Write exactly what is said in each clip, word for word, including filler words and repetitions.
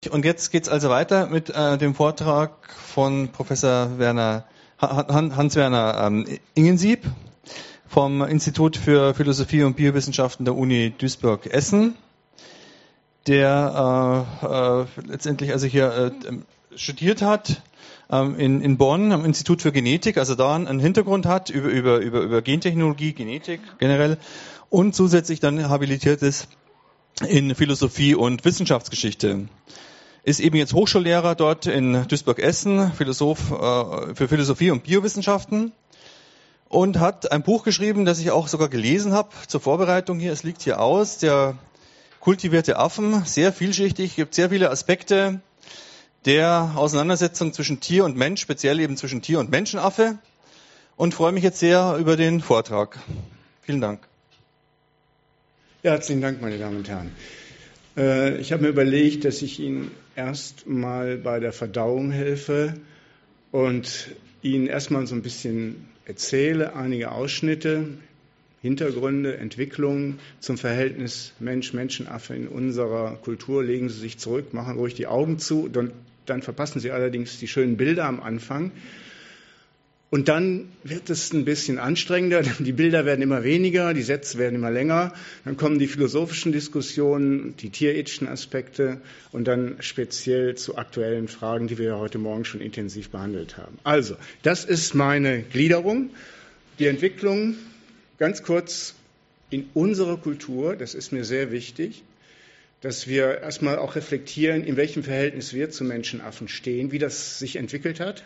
Und jetzt geht es also weiter mit äh, dem Vortrag von Professor Werner, Hans-Werner ähm, Ingensieb vom Institut für Philosophie und Biowissenschaften der Uni Duisburg-Essen, der äh, äh, letztendlich also hier äh, studiert hat ähm, in, in Bonn am Institut für Genetik, also da einen Hintergrund hat über, über, über, über Gentechnologie, Genetik generell und zusätzlich dann habilitiert ist in Philosophie und Wissenschaftsgeschichte. Ist eben jetzt Hochschullehrer dort in Duisburg-Essen, Philosoph äh, für Philosophie und Biowissenschaften und hat ein Buch geschrieben, das ich auch sogar gelesen habe zur Vorbereitung hier. Es liegt hier aus, der kultivierte Affen, sehr vielschichtig, gibt sehr viele Aspekte der Auseinandersetzung zwischen Tier und Mensch, speziell eben zwischen Tier und Menschenaffe, und freue mich jetzt sehr über den Vortrag. Vielen Dank. Ja, herzlichen Dank, meine Damen und Herren. Äh, ich habe mir überlegt, dass ich Ihnen erst mal bei der Verdauung helfe und Ihnen erstmal so ein bisschen erzähle, einige Ausschnitte, Hintergründe, Entwicklungen zum Verhältnis Mensch-Menschenaffe in unserer Kultur. Legen Sie sich zurück, machen ruhig die Augen zu, dann, dann verpassen Sie allerdings die schönen Bilder am Anfang. Und dann wird es ein bisschen anstrengender, die Bilder werden immer weniger, die Sätze werden immer länger, dann kommen die philosophischen Diskussionen, die tierethischen Aspekte und dann speziell zu aktuellen Fragen, die wir ja heute Morgen schon intensiv behandelt haben. Also, das ist meine Gliederung, die Entwicklung, ganz kurz in unserer Kultur, das ist mir sehr wichtig, dass wir erstmal auch reflektieren, in welchem Verhältnis wir zu Menschenaffen stehen, wie das sich entwickelt hat.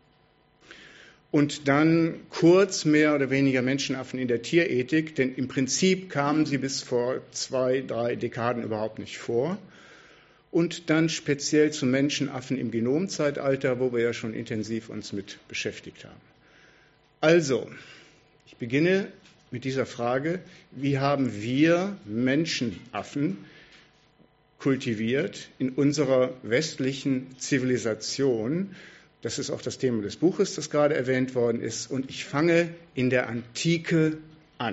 Und dann kurz mehr oder weniger Menschenaffen in der Tierethik, denn im Prinzip kamen sie bis vor zwei, drei Dekaden überhaupt nicht vor. Und dann speziell zu Menschenaffen im Genomzeitalter, wo wir ja schon intensiv uns mit beschäftigt haben. Also, ich beginne mit dieser Frage, wie haben wir Menschenaffen kultiviert in unserer westlichen Zivilisation? Das ist auch das Thema des Buches, das gerade erwähnt worden ist. Und ich fange in der Antike an.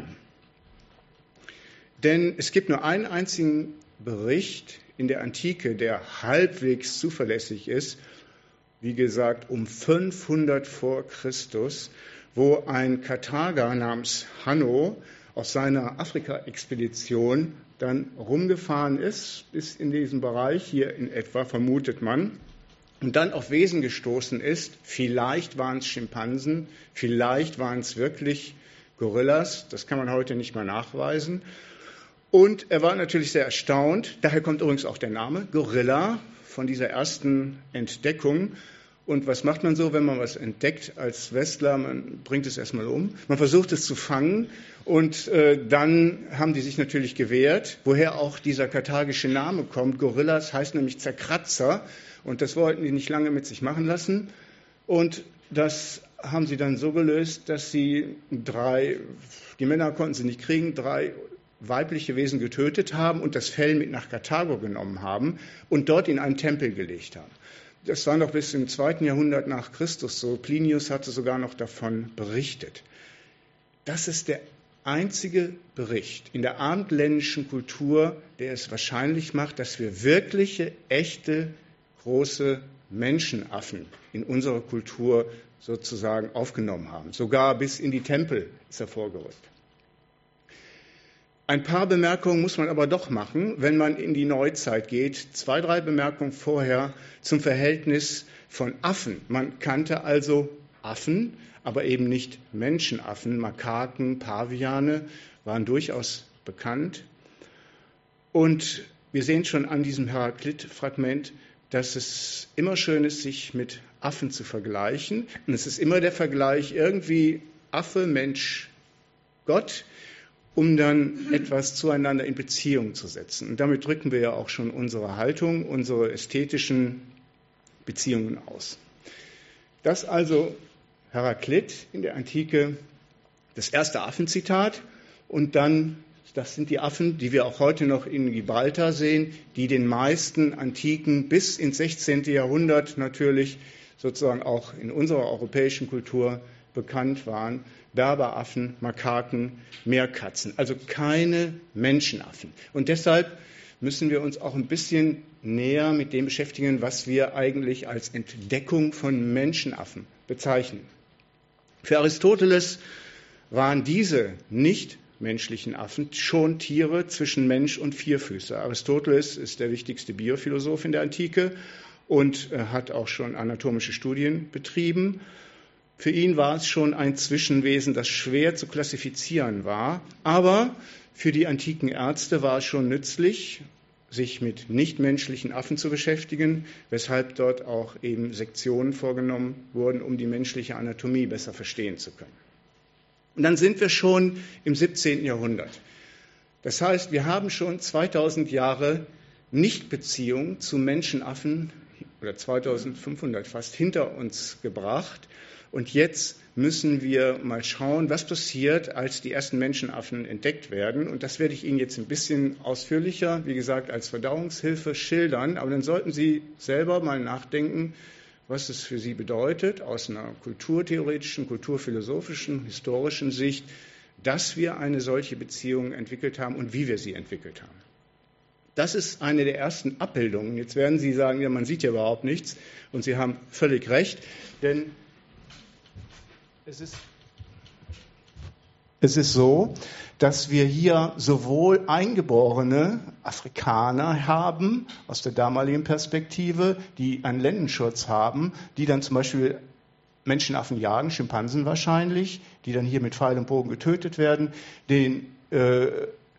Denn es gibt nur einen einzigen Bericht in der Antike, der halbwegs zuverlässig ist, wie gesagt um fünfhundert vor Christus, wo ein Karthager namens Hanno aus seiner Afrika-Expedition dann rumgefahren ist, bis in diesen Bereich hier in etwa, vermutet man, und dann auf Wesen gestoßen ist, vielleicht waren es Schimpansen, vielleicht waren es wirklich Gorillas, das kann man heute nicht mehr nachweisen. Und er war natürlich sehr erstaunt, daher kommt übrigens auch der Name Gorilla von dieser ersten Entdeckung. Und was macht man so, wenn man was entdeckt als Westler? Man bringt es erstmal um, man versucht es zu fangen und äh, dann haben die sich natürlich gewehrt, woher auch dieser karthagische Name kommt. Gorillas heißt nämlich Zerkratzer. Und das wollten die nicht lange mit sich machen lassen. Und das haben sie dann so gelöst, dass sie drei, die Männer konnten sie nicht kriegen, drei weibliche Wesen getötet haben und das Fell mit nach Karthago genommen haben und dort in einen Tempel gelegt haben. Das war noch bis im zweiten Jahrhundert nach Christus so. Plinius hatte sogar noch davon berichtet. Das ist der einzige Bericht in der abendländischen Kultur, der es wahrscheinlich macht, dass wir wirkliche, echte große Menschenaffen in unserer Kultur sozusagen aufgenommen haben. Sogar bis in die Tempel ist er vorgerückt. Ein paar Bemerkungen muss man aber doch machen, wenn man in die Neuzeit geht. Zwei, drei Bemerkungen vorher zum Verhältnis von Affen. Man kannte also Affen, aber eben nicht Menschenaffen. Makaken, Paviane waren durchaus bekannt. Und wir sehen schon an diesem Heraklit-Fragment, dass es immer schön ist, sich mit Affen zu vergleichen. Und es ist immer der Vergleich irgendwie Affe, Mensch, Gott, um dann etwas zueinander in Beziehung zu setzen. Und damit drücken wir ja auch schon unsere Haltung, unsere ästhetischen Beziehungen aus. Das also Heraklit in der Antike, das erste Affenzitat und dann das sind die Affen, die wir auch heute noch in Gibraltar sehen, die den meisten Antiken bis ins sechzehnten Jahrhundert natürlich sozusagen auch in unserer europäischen Kultur bekannt waren. Berberaffen, Makaken, Meerkatzen, also keine Menschenaffen. Und deshalb müssen wir uns auch ein bisschen näher mit dem beschäftigen, was wir eigentlich als Entdeckung von Menschenaffen bezeichnen. Für Aristoteles waren diese nichtmenschlichen Affen schon Tiere zwischen Mensch und Vierfüßer. Aristoteles ist der wichtigste Biophilosoph in der Antike und hat auch schon anatomische Studien betrieben. Für ihn war es schon ein Zwischenwesen, das schwer zu klassifizieren war, aber für die antiken Ärzte war es schon nützlich, sich mit nichtmenschlichen Affen zu beschäftigen, weshalb dort auch eben Sektionen vorgenommen wurden, um die menschliche Anatomie besser verstehen zu können. Und dann sind wir schon im siebzehnten Jahrhundert. Das heißt, wir haben schon zweitausend Jahre Nichtbeziehung zu Menschenaffen oder zweitausendfünfhundert fast hinter uns gebracht. Und jetzt müssen wir mal schauen, was passiert, als die ersten Menschenaffen entdeckt werden. Und das werde ich Ihnen jetzt ein bisschen ausführlicher, wie gesagt, als Verdauungshilfe schildern. Aber dann sollten Sie selber mal nachdenken, was es für Sie bedeutet, aus einer kulturtheoretischen, kulturphilosophischen, historischen Sicht, dass wir eine solche Beziehung entwickelt haben und wie wir sie entwickelt haben. Das ist eine der ersten Abbildungen. Jetzt werden Sie sagen, ja, man sieht ja überhaupt nichts. Und Sie haben völlig recht, denn Es ist, es ist so, dass wir hier sowohl eingeborene Afrikaner haben, aus der damaligen Perspektive, die einen Lendenschutz haben, die dann zum Beispiel Menschenaffen jagen, Schimpansen wahrscheinlich, die dann hier mit Pfeil und Bogen getötet werden. Den, äh,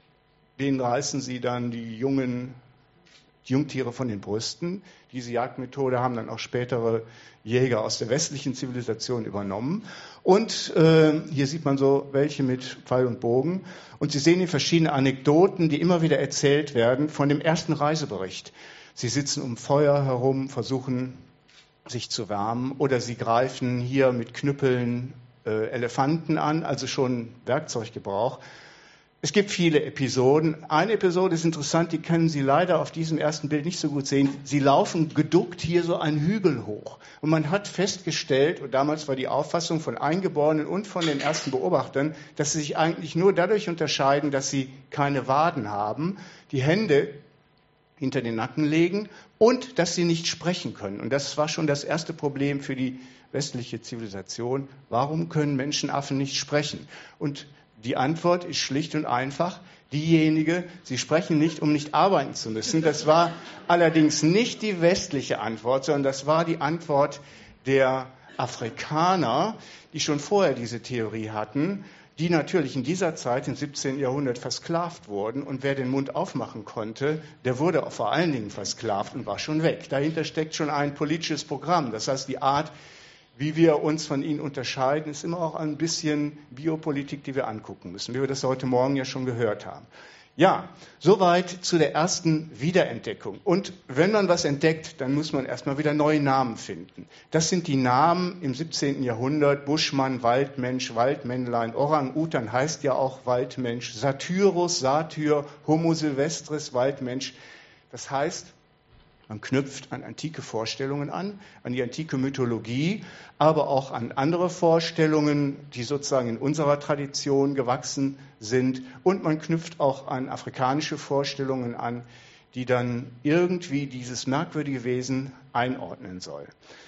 denen reißen sie dann die jungen die Jungtiere von den Brüsten. Diese Jagdmethode haben dann auch spätere Jäger aus der westlichen Zivilisation übernommen. Und äh, hier sieht man so welche mit Pfeil und Bogen. Und Sie sehen hier verschiedene Anekdoten, die immer wieder erzählt werden von dem ersten Reisebericht. Sie sitzen um Feuer herum, versuchen sich zu wärmen, oder sie greifen hier mit Knüppeln äh, Elefanten an, also schon Werkzeuggebrauch. Es gibt viele Episoden. Eine Episode ist interessant, die können Sie leider auf diesem ersten Bild nicht so gut sehen. Sie laufen geduckt hier so einen Hügel hoch. Und man hat festgestellt, und damals war die Auffassung von Eingeborenen und von den ersten Beobachtern, dass sie sich eigentlich nur dadurch unterscheiden, dass sie keine Waden haben, die Hände hinter den Nacken legen und dass sie nicht sprechen können. Und das war schon das erste Problem für die westliche Zivilisation. Warum können Menschenaffen nicht sprechen? Und die Antwort ist schlicht und einfach, diejenige, sie sprechen nicht, um nicht arbeiten zu müssen. Das war allerdings nicht die westliche Antwort, sondern das war die Antwort der Afrikaner, die schon vorher diese Theorie hatten, die natürlich in dieser Zeit, im siebzehnten Jahrhundert, versklavt wurden. Und wer den Mund aufmachen konnte, der wurde auch vor allen Dingen versklavt und war schon weg. Dahinter steckt schon ein politisches Programm. Das heißt, die Art, wie wir uns von ihnen unterscheiden, ist immer auch ein bisschen Biopolitik, die wir angucken müssen, wie wir das heute Morgen ja schon gehört haben. Ja, soweit zu der ersten Wiederentdeckung. Und wenn man was entdeckt, dann muss man erstmal wieder neue Namen finden. Das sind die Namen im siebzehnten Jahrhundert, Buschmann, Waldmensch, Waldmännlein, Orang-Utan heißt ja auch Waldmensch, Satyrus, Satyr, Homo silvestris, Waldmensch. Das heißt, man knüpft an antike Vorstellungen an, an die antike Mythologie, aber auch an andere Vorstellungen, die sozusagen in unserer Tradition gewachsen sind. Und man knüpft auch an afrikanische Vorstellungen an, die dann irgendwie dieses merkwürdige Wesen einordnen soll.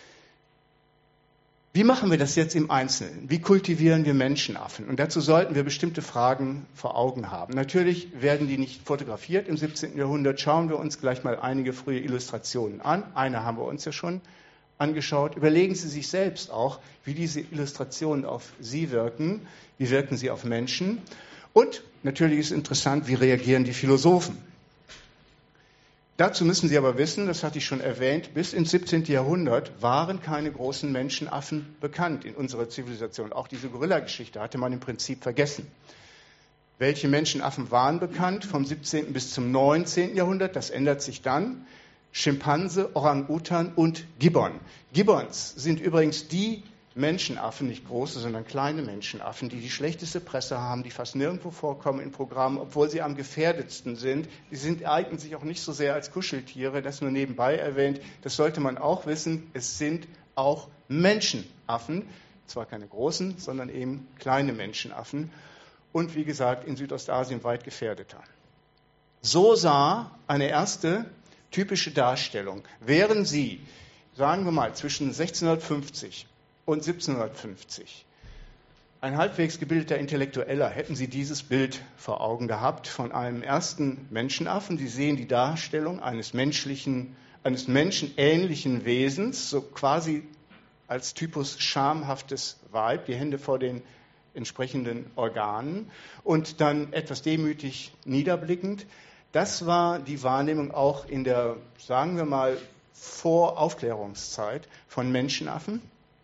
Wie machen wir das jetzt im Einzelnen? Wie kultivieren wir Menschenaffen? Und dazu sollten wir bestimmte Fragen vor Augen haben. Natürlich werden die nicht fotografiert im siebzehnten Jahrhundert. Schauen wir uns gleich mal einige frühe Illustrationen an. Eine haben wir uns ja schon angeschaut. Überlegen Sie sich selbst auch, wie diese Illustrationen auf Sie wirken. Wie wirken sie auf Menschen? Und natürlich ist interessant, wie reagieren die Philosophen? Dazu müssen Sie aber wissen, das hatte ich schon erwähnt, bis ins siebzehnten Jahrhundert waren keine großen Menschenaffen bekannt in unserer Zivilisation. Auch diese Gorilla-Geschichte hatte man im Prinzip vergessen. Welche Menschenaffen waren bekannt vom siebzehnten bis zum neunzehnten Jahrhundert? Das ändert sich dann. Schimpanse, Orang-Utan und Gibbon. Gibbons sind übrigens die Menschenaffen, nicht große, sondern kleine Menschenaffen, die die schlechteste Presse haben, die fast nirgendwo vorkommen in Programmen, obwohl sie am gefährdetsten sind. Die sind, eignen sich auch nicht so sehr als Kuscheltiere, das nur nebenbei erwähnt. Das sollte man auch wissen. Es sind auch Menschenaffen, zwar keine großen, sondern eben kleine Menschenaffen. Und wie gesagt, in Südostasien weit gefährdeter. So sah eine erste typische Darstellung. Wären Sie, sagen wir mal, zwischen sechzehnhundertfünfzig und siebzehnhundertfünfzig ein halbwegs gebildeter Intellektueller, hätten Sie dieses Bild vor Augen gehabt von einem ersten Menschenaffen. Sie sehen die Darstellung eines menschlichen, eines menschenähnlichen Wesens, so quasi als Typus schamhaftes Weib, die Hände vor den entsprechenden Organen und dann etwas demütig niederblickend. Das war die Wahrnehmung auch in der, sagen wir mal, Voraufklärungszeit von Menschenaffen.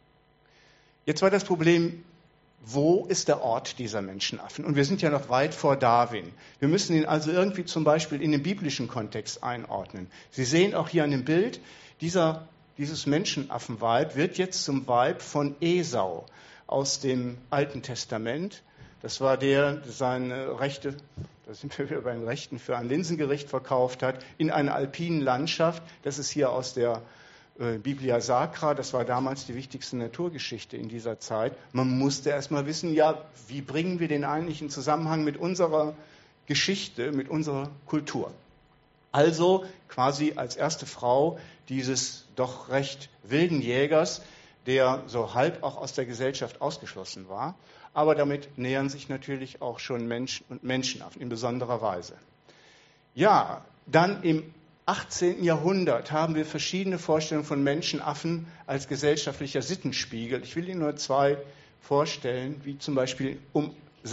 Jetzt war das Problem, wo ist der Ort dieser Menschenaffen? Und wir sind ja noch weit vor Darwin. Wir müssen ihn also irgendwie zum Beispiel in den biblischen Kontext einordnen. Sie sehen auch hier an dem Bild, dieser, dieses Menschenaffenweib wird jetzt zum Weib von Esau aus dem Alten Testament. Das war der, der seine Rechte, da sind wir wieder beim Rechten, für ein Linsengericht verkauft hat, in einer alpinen Landschaft. Das ist hier aus der äh, Biblia Sacra, das war damals die wichtigste Naturgeschichte in dieser Zeit. Man musste erst mal wissen, ja, wie bringen wir den eigentlich in Zusammenhang mit unserer Geschichte, mit unserer Kultur. Also quasi als erste Frau dieses doch recht wilden Jägers, der so halb auch aus der Gesellschaft ausgeschlossen war. Aber damit nähern sich natürlich auch schon Menschen und Menschenaffen in besonderer Weise. Ja, dann im achtzehnten Jahrhundert haben wir verschiedene Vorstellungen von Menschenaffen als gesellschaftlicher Sittenspiegel. Ich will Ihnen nur zwei vorstellen, wie zum Beispiel um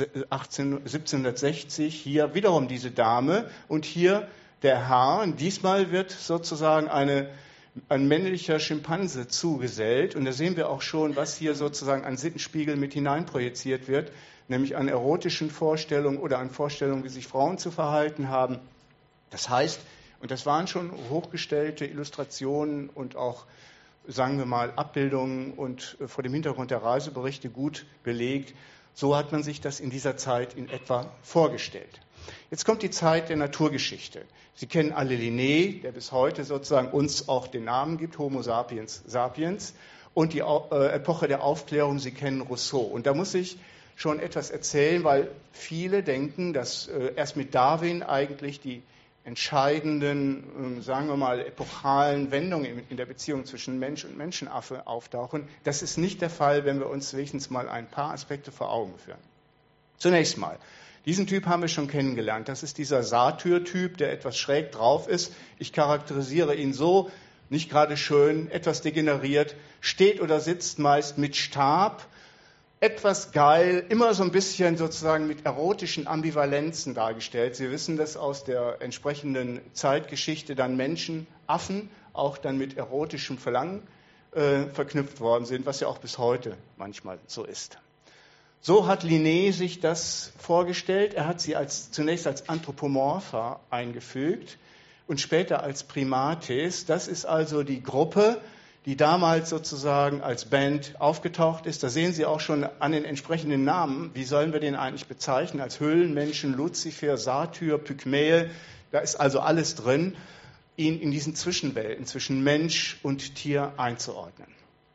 siebzehnhundertsechzig hier wiederum diese Dame und hier der Herr. Und diesmal wird sozusagen eine ein männlicher Schimpanse zugesellt. Und da sehen wir auch schon, was hier sozusagen an Sittenspiegel mit hineinprojiziert wird, nämlich an erotischen Vorstellungen oder an Vorstellungen, wie sich Frauen zu verhalten haben. Das heißt, und das waren schon hochgestellte Illustrationen und auch, sagen wir mal, Abbildungen und vor dem Hintergrund der Reiseberichte gut belegt. So hat man sich das in dieser Zeit in etwa vorgestellt. Jetzt kommt die Zeit der Naturgeschichte. Sie kennen alle Linné, der bis heute sozusagen uns auch den Namen gibt, Homo sapiens sapiens, und die äh, Epoche der Aufklärung, Sie kennen Rousseau. Und da muss ich schon etwas erzählen, weil viele denken, dass äh, erst mit Darwin eigentlich die entscheidenden, äh, sagen wir mal, epochalen Wendungen in, in der Beziehung zwischen Mensch und Menschenaffe auftauchen. Das ist nicht der Fall, wenn wir uns wenigstens mal ein paar Aspekte vor Augen führen. Zunächst mal. Diesen Typ haben wir schon kennengelernt. Das ist dieser Satyr-Typ, der etwas schräg drauf ist. Ich charakterisiere ihn so, nicht gerade schön, etwas degeneriert, steht oder sitzt meist mit Stab, etwas geil, immer so ein bisschen sozusagen mit erotischen Ambivalenzen dargestellt. Sie wissen das aus der entsprechenden Zeitgeschichte, dann Menschen, Affen, auch dann mit erotischem Verlangen äh, verknüpft worden sind, was ja auch bis heute manchmal so ist. So hat Linné sich das vorgestellt. Er hat sie als, zunächst als Anthropomorpha eingefügt und später als Primates. Das ist also die Gruppe, die damals sozusagen als Band aufgetaucht ist. Da sehen Sie auch schon an den entsprechenden Namen. Wie sollen wir den eigentlich bezeichnen? Als Höhlenmenschen, Luzifer, Satyr, Pygmäe. Da ist also alles drin, ihn in diesen Zwischenwelten zwischen Mensch und Tier einzuordnen.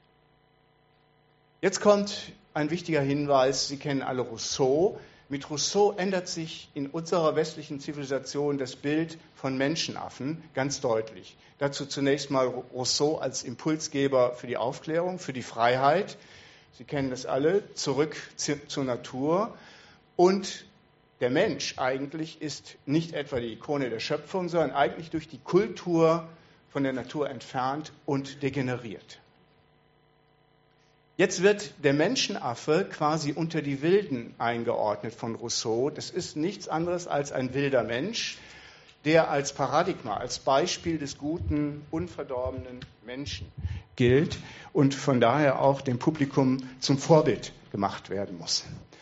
Jetzt kommt ein wichtiger Hinweis, Sie kennen alle Rousseau. Mit Rousseau ändert sich in unserer westlichen Zivilisation das Bild von Menschenaffen ganz deutlich. Dazu zunächst mal Rousseau als Impulsgeber für die Aufklärung, für die Freiheit. Sie kennen das alle, zurück zur Natur. Und der Mensch eigentlich ist nicht etwa die Ikone der Schöpfung, sondern eigentlich durch die Kultur von der Natur entfernt und degeneriert. Jetzt wird der Menschenaffe quasi unter die Wilden eingeordnet von Rousseau. Das ist nichts anderes als ein wilder Mensch, der als Paradigma, als Beispiel des guten, unverdorbenen Menschen gilt und von daher auch dem Publikum zum Vorbild gemacht werden muss.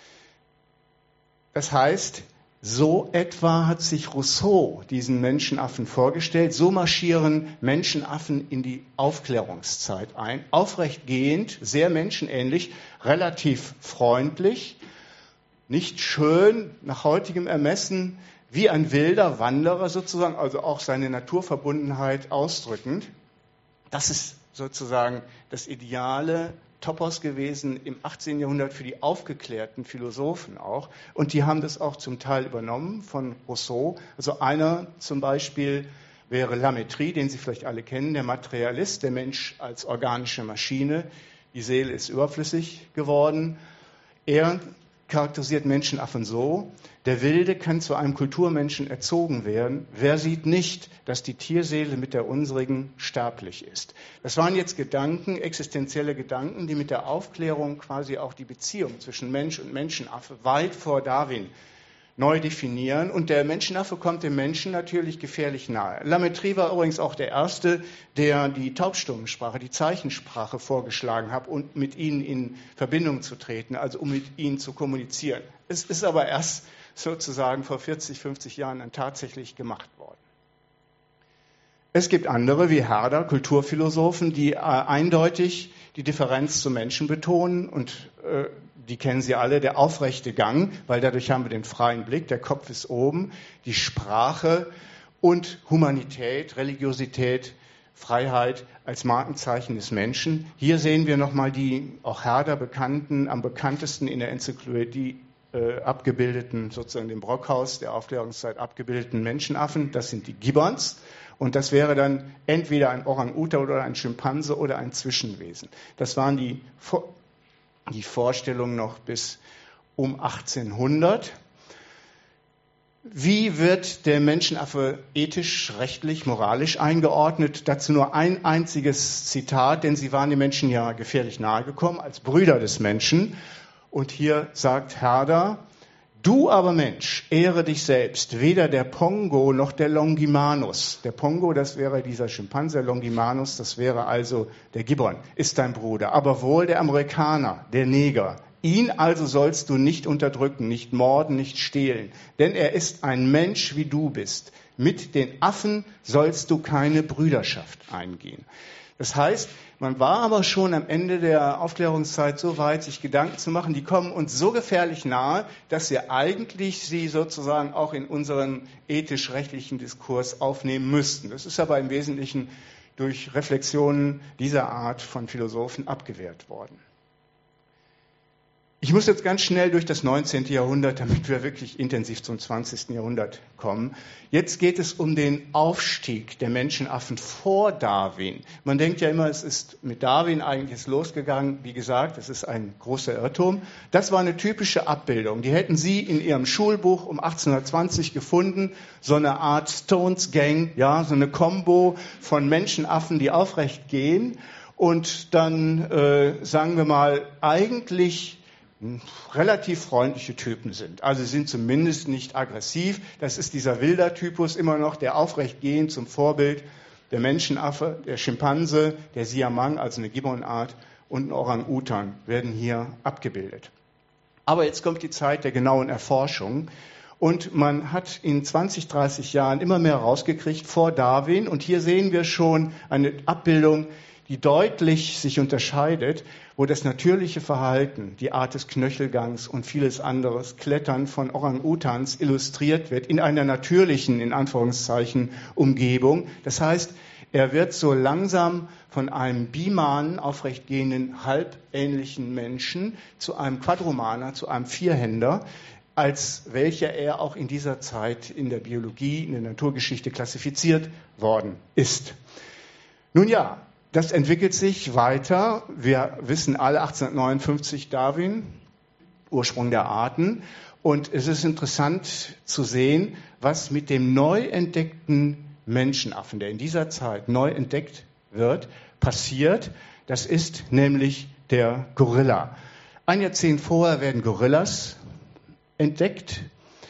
Das heißt, so etwa hat sich Rousseau diesen Menschenaffen vorgestellt. So marschieren Menschenaffen in die Aufklärungszeit ein. Aufrechtgehend, sehr menschenähnlich, relativ freundlich, nicht schön, nach heutigem Ermessen, wie ein wilder Wanderer sozusagen, also auch seine Naturverbundenheit ausdrückend. Das ist sozusagen das ideale Topos gewesen im achtzehnten Jahrhundert für die aufgeklärten Philosophen auch. Und die haben das auch zum Teil übernommen von Rousseau. Also einer zum Beispiel wäre Lametrie, den Sie vielleicht alle kennen, der Materialist, der Mensch als organische Maschine. Die Seele ist überflüssig geworden. Er charakterisiert Menschenaffen so: Der Wilde kann zu einem Kulturmenschen erzogen werden. Wer sieht nicht, dass die Tierseele mit der unsrigen sterblich ist? Das waren jetzt Gedanken, existenzielle Gedanken, die mit der Aufklärung quasi auch die Beziehung zwischen Mensch und Menschenaffe weit vor Darwin neu definieren. Und der Menschenaffe kommt dem Menschen natürlich gefährlich nahe. Lametrie war übrigens auch der Erste, der die Taubstummensprache, die Zeichensprache vorgeschlagen hat, und mit ihnen in Verbindung zu treten, also um mit ihnen zu kommunizieren. Es ist aber erst sozusagen vor vierzig, fünfzig Jahren dann tatsächlich gemacht worden. Es gibt andere, wie Herder, Kulturphilosophen, die äh, eindeutig die Differenz zum Menschen betonen, und äh, die kennen Sie alle, der aufrechte Gang, weil dadurch haben wir den freien Blick, der Kopf ist oben, die Sprache und Humanität, Religiosität, Freiheit als Markenzeichen des Menschen. Hier sehen wir nochmal die auch Herder bekannten, am bekanntesten in der Enzyklopädie äh, abgebildeten, sozusagen dem Brockhaus der Aufklärungszeit abgebildeten Menschenaffen. Das sind die Gibbons. Und das wäre dann entweder ein Orang-Utan oder ein Schimpanse oder ein Zwischenwesen. Das waren die, die Vorstellungen noch bis um achtzehnhundert. Wie wird der Menschenaffe ethisch, rechtlich, moralisch eingeordnet? Dazu nur ein einziges Zitat, denn sie waren den Menschen ja gefährlich nahe gekommen, als Brüder des Menschen. Und hier sagt Herder: Du aber Mensch, ehre dich selbst, weder der Pongo noch der Longimanus. Der Pongo, das wäre dieser Schimpanse, der Longimanus, das wäre also der Gibbon, ist dein Bruder. Aber wohl der Amerikaner, der Neger. Ihn also sollst du nicht unterdrücken, nicht morden, nicht stehlen, denn er ist ein Mensch, wie du bist. Mit den Affen sollst du keine Brüderschaft eingehen. Das heißt, man war aber schon am Ende der Aufklärungszeit so weit, sich Gedanken zu machen, die kommen uns so gefährlich nahe, dass wir eigentlich sie sozusagen auch in unseren ethisch-rechtlichen Diskurs aufnehmen müssten. Das ist aber im Wesentlichen durch Reflexionen dieser Art von Philosophen abgewehrt worden. Ich muss jetzt ganz schnell durch das neunzehnte Jahrhundert, damit wir wirklich intensiv zum zwanzigsten Jahrhundert kommen. Jetzt geht es um den Aufstieg der Menschenaffen vor Darwin. Man denkt ja immer, es ist mit Darwin eigentlich losgegangen. Wie gesagt, das ist ein großer Irrtum. Das war eine typische Abbildung. Die hätten Sie in Ihrem Schulbuch um achtzehnhundertzwanzig gefunden. So eine Art Stones Gang, ja, so eine Kombo von Menschenaffen, die aufrecht gehen und dann, äh, sagen wir mal, eigentlich relativ freundliche Typen sind. Also sie sind zumindest nicht aggressiv. Das ist dieser Wilder-Typus immer noch, der aufrecht gehend zum Vorbild. Der Menschenaffe, der Schimpanse, der Siamang, also eine Gibbonart, und ein Orang-Utan werden hier abgebildet. Aber jetzt kommt die Zeit der genauen Erforschung. Und man hat in zwanzig, dreißig Jahren immer mehr rausgekriegt vor Darwin. Und hier sehen wir schon eine Abbildung, die deutlich sich unterscheidet, wo das natürliche Verhalten, die Art des Knöchelgangs und vieles anderes, Klettern von Orang-Utans illustriert wird in einer natürlichen, in Anführungszeichen, Umgebung. Das heißt, er wird so langsam von einem bimanen, aufrechtgehenden, halbähnlichen Menschen zu einem Quadrumaner, zu einem Vierhänder, als welcher er auch in dieser Zeit in der Biologie, in der Naturgeschichte klassifiziert worden ist. Nun ja, das entwickelt sich weiter. Wir wissen alle, achtzehnhundertneunundfünfzig Darwin, Ursprung der Arten. Und es ist interessant zu sehen, was mit dem neu entdeckten Menschenaffen, der in dieser Zeit neu entdeckt wird, passiert. Das ist nämlich der Gorilla. Ein Jahrzehnt vorher werden Gorillas entdeckt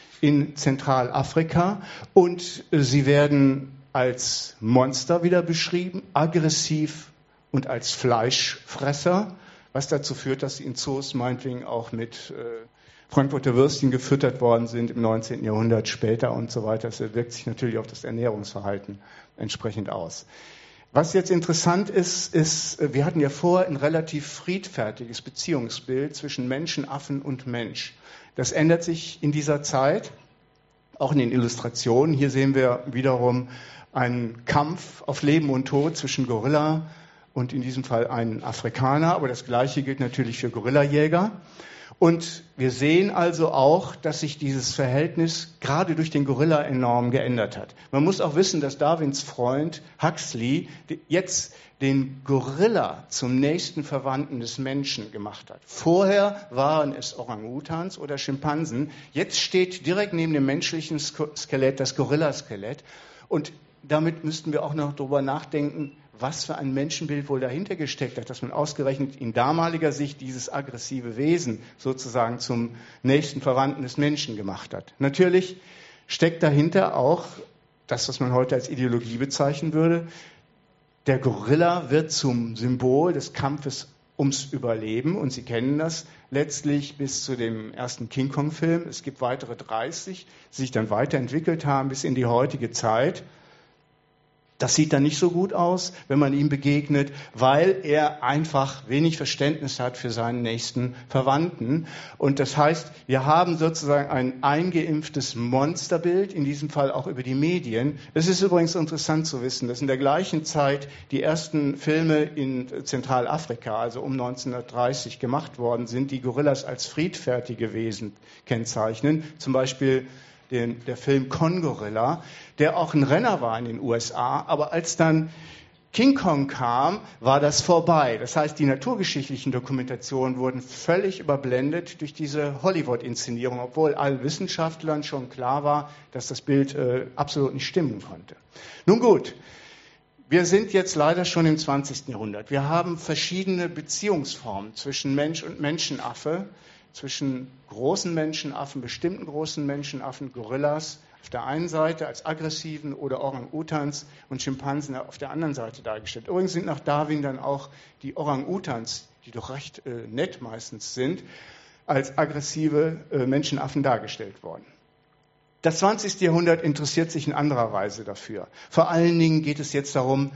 in Zentralafrika und sie werden als Monster wieder beschrieben, aggressiv und als Fleischfresser, was dazu führt, dass sie in Zoos meinetwegen auch mit äh, Frankfurter Würstchen gefüttert worden sind im neunzehnten Jahrhundert später und so weiter. Das wirkt sich natürlich auf das Ernährungsverhalten entsprechend aus. Was jetzt interessant ist, ist, wir hatten ja vorher ein relativ friedfertiges Beziehungsbild zwischen Menschen, Affen und Mensch. Das ändert sich in dieser Zeit, auch in den Illustrationen. Hier sehen wir wiederum einen Kampf auf Leben und Tod zwischen Gorilla und in diesem Fall einen Afrikaner. Aber das Gleiche gilt natürlich für Gorillayäger. Und wir sehen also auch, dass sich dieses Verhältnis gerade durch den Gorilla enorm geändert hat. Man muss auch wissen, dass Darwins Freund Huxley jetzt den Gorilla zum nächsten Verwandten des Menschen gemacht hat. Vorher waren es Orang-Utans oder Schimpansen. Jetzt steht direkt neben dem menschlichen Skelett das Gorillaskelett. Und damit müssten wir auch noch darüber nachdenken, was für ein Menschenbild wohl dahinter gesteckt hat, dass man ausgerechnet in damaliger Sicht dieses aggressive Wesen sozusagen zum nächsten Verwandten des Menschen gemacht hat. Natürlich steckt dahinter auch das, was man heute als Ideologie bezeichnen würde. Der Gorilla wird zum Symbol des Kampfes ums Überleben und Sie kennen das letztlich bis zu dem ersten King Kong-Film. Es gibt weitere dreißig, die sich dann weiterentwickelt haben bis in die heutige Zeit. Das sieht dann nicht so gut aus, wenn man ihm begegnet, weil er einfach wenig Verständnis hat für seinen nächsten Verwandten. Und das heißt, wir haben sozusagen ein eingeimpftes Monsterbild, in diesem Fall auch über die Medien. Es ist übrigens interessant zu wissen, dass in der gleichen Zeit die ersten Filme in Zentralafrika, also um neunzehnhundertdreißig, gemacht worden sind, die Gorillas als friedfertige Wesen kennzeichnen. Zum Beispiel Den, der Film Kongorilla, der auch ein Renner war in den U S A, aber als dann King Kong kam, war das vorbei. Das heißt, die naturgeschichtlichen Dokumentationen wurden völlig überblendet durch diese Hollywood-Inszenierung, obwohl allen Wissenschaftlern schon klar war, dass das Bild äh, absolut nicht stimmen konnte. Nun gut, wir sind jetzt leider schon im zwanzigsten Jahrhundert. Wir haben verschiedene Beziehungsformen zwischen Mensch und Menschenaffe, zwischen großen Menschenaffen, bestimmten großen Menschenaffen, Gorillas auf der einen Seite als aggressiven oder Orang-Utans und Schimpansen auf der anderen Seite dargestellt. Übrigens sind nach Darwin dann auch die Orang-Utans, die doch recht äh, nett meistens sind, als aggressive äh, Menschenaffen dargestellt worden. Das zwanzigste Jahrhundert interessiert sich in anderer Weise dafür. Vor allen Dingen geht es jetzt darum,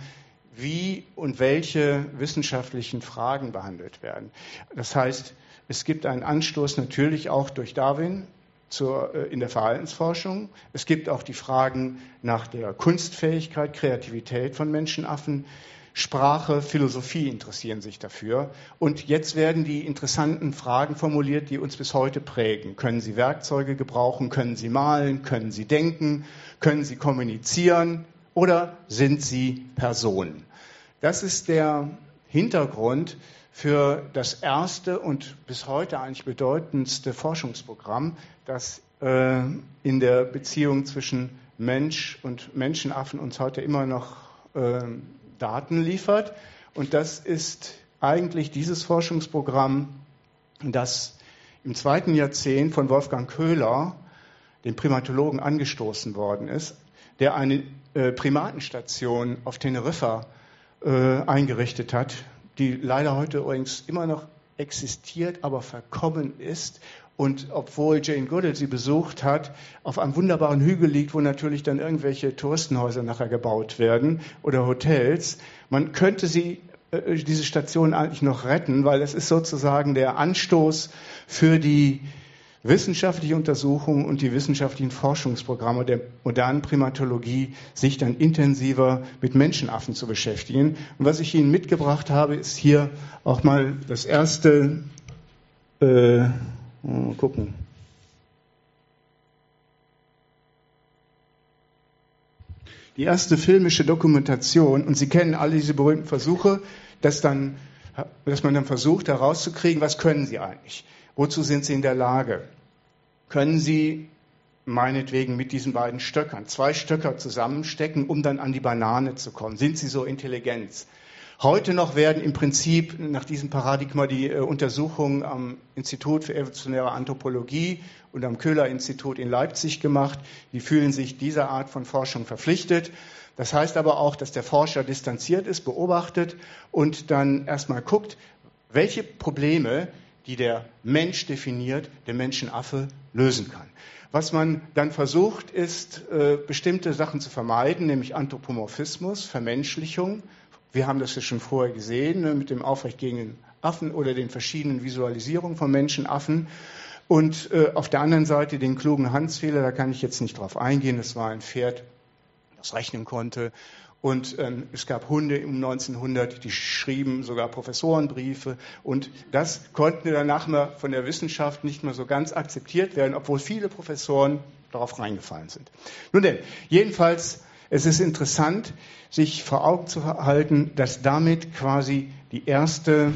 wie und welche wissenschaftlichen Fragen behandelt werden. Das heißt, es gibt einen Anstoß natürlich auch durch Darwin zur, äh, in der Verhaltensforschung. Es gibt auch die Fragen nach der Kunstfähigkeit, Kreativität von Menschenaffen. Sprache, Philosophie interessieren sich dafür. Und jetzt werden die interessanten Fragen formuliert, die uns bis heute prägen. Können Sie Werkzeuge gebrauchen? Können Sie malen? Können Sie denken? Können Sie kommunizieren? Oder sind Sie Personen? Das ist der Hintergrund für das erste und bis heute eigentlich bedeutendste Forschungsprogramm, das äh, in der Beziehung zwischen Mensch und Menschenaffen uns heute immer noch äh, Daten liefert. Und das ist eigentlich dieses Forschungsprogramm, das im zweiten Jahrzehnt von Wolfgang Köhler, dem Primatologen, angestoßen worden ist, der eine äh, Primatenstation auf Teneriffa äh, eingerichtet hat, die leider heute übrigens immer noch existiert, aber verkommen ist und obwohl Jane Goodall sie besucht hat, auf einem wunderbaren Hügel liegt, wo natürlich dann irgendwelche Touristenhäuser nachher gebaut werden oder Hotels. Man könnte sie, äh, diese Station eigentlich noch retten, weil es ist sozusagen der Anstoß für die wissenschaftliche Untersuchung und die wissenschaftlichen Forschungsprogramme der modernen Primatologie, sich dann intensiver mit Menschenaffen zu beschäftigen. Und was ich Ihnen mitgebracht habe, ist hier auch mal das erste, äh, mal gucken. Die erste filmische Dokumentation, und Sie kennen alle diese berühmten Versuche, dass, dann, dass man dann versucht herauszukriegen, was können Sie eigentlich? Wozu sind Sie in der Lage? Können Sie meinetwegen mit diesen beiden Stöckern zwei Stöcker zusammenstecken, um dann an die Banane zu kommen? Sind Sie so intelligent? Heute noch werden im Prinzip nach diesem Paradigma die äh, Untersuchungen am Institut für evolutionäre Anthropologie und am Köhler-Institut in Leipzig gemacht. Die fühlen sich dieser Art von Forschung verpflichtet. Das heißt aber auch, dass der Forscher distanziert ist, beobachtet und dann erstmal guckt, welche Probleme, die der Mensch definiert, der Menschenaffe lösen kann. Was man dann versucht, ist, äh, bestimmte Sachen zu vermeiden, nämlich Anthropomorphismus, Vermenschlichung. Wir haben das ja schon vorher gesehen, ne, mit dem aufrechtgehenden Affen oder den verschiedenen Visualisierungen von Menschenaffen. Und äh, auf der anderen Seite den klugen Hansfehler, da kann ich jetzt nicht drauf eingehen, das war ein Pferd, das rechnen konnte Und ähm, es gab Hunde um neunzehnhundert, die schrieben sogar Professorenbriefe. Und das konnte danach mal von der Wissenschaft nicht mehr so ganz akzeptiert werden, obwohl viele Professoren darauf reingefallen sind. Nun denn, jedenfalls, es ist interessant, sich vor Augen zu halten, dass damit quasi die erste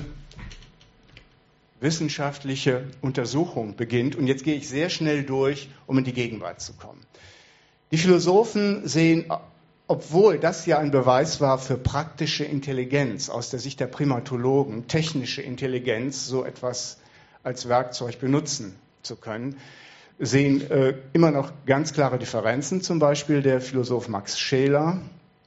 wissenschaftliche Untersuchung beginnt. Und jetzt gehe ich sehr schnell durch, um in die Gegenwart zu kommen. Die Philosophen sehen, obwohl das ja ein Beweis war für praktische Intelligenz aus der Sicht der Primatologen, technische Intelligenz, so etwas als Werkzeug benutzen zu können, sehen äh, immer noch ganz klare Differenzen, zum Beispiel der Philosoph Max Scheler.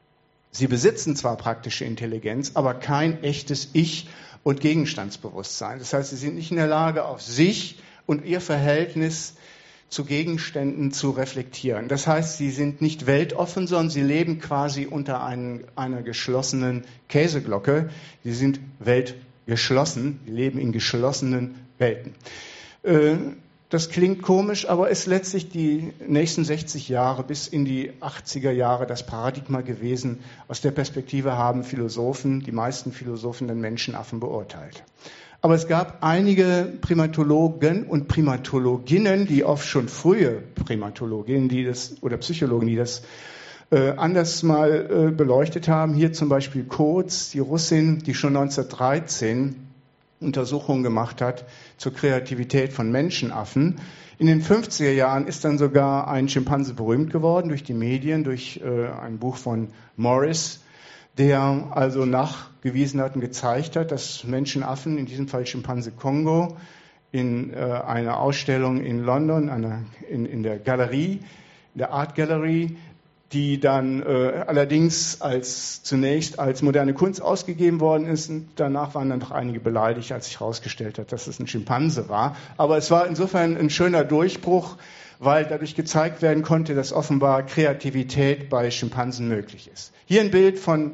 Sie besitzen zwar praktische Intelligenz, aber kein echtes Ich- und Gegenstandsbewusstsein. Das heißt, sie sind nicht in der Lage, auf sich und ihr Verhältnis zu Gegenständen zu reflektieren. Das heißt, sie sind nicht weltoffen, sondern sie leben quasi unter ein, einer geschlossenen Käseglocke. Sie sind weltgeschlossen, sie leben in geschlossenen Welten. Äh, das klingt komisch, aber ist letztlich die nächsten sechzig Jahre bis in die achtziger Jahre das Paradigma gewesen. Aus der Perspektive haben Philosophen, die meisten Philosophen, den Menschenaffen beurteilt. Aber es gab einige Primatologen und Primatologinnen, die oft schon frühe Primatologinnen, die das, oder Psychologen, die das äh, anders mal äh, beleuchtet haben. Hier zum Beispiel Coates, die Russin, die schon neunzehnhundertdreizehn Untersuchungen gemacht hat zur Kreativität von Menschenaffen. In den fünfziger Jahren ist dann sogar ein Schimpanse berühmt geworden durch die Medien, durch äh, ein Buch von Morris, der also nachgewiesen hat und gezeigt hat, dass Menschenaffen, in diesem Fall Schimpanse Kongo, in äh, einer Ausstellung in London, einer, in, in der Galerie, in der Art Gallery, die dann äh, allerdings als zunächst als moderne Kunst ausgegeben worden ist. Und danach waren dann doch einige beleidigt, als sich herausgestellt hat, dass es ein Schimpanse war. Aber es war insofern ein schöner Durchbruch, weil dadurch gezeigt werden konnte, dass offenbar Kreativität bei Schimpansen möglich ist. Hier ein Bild von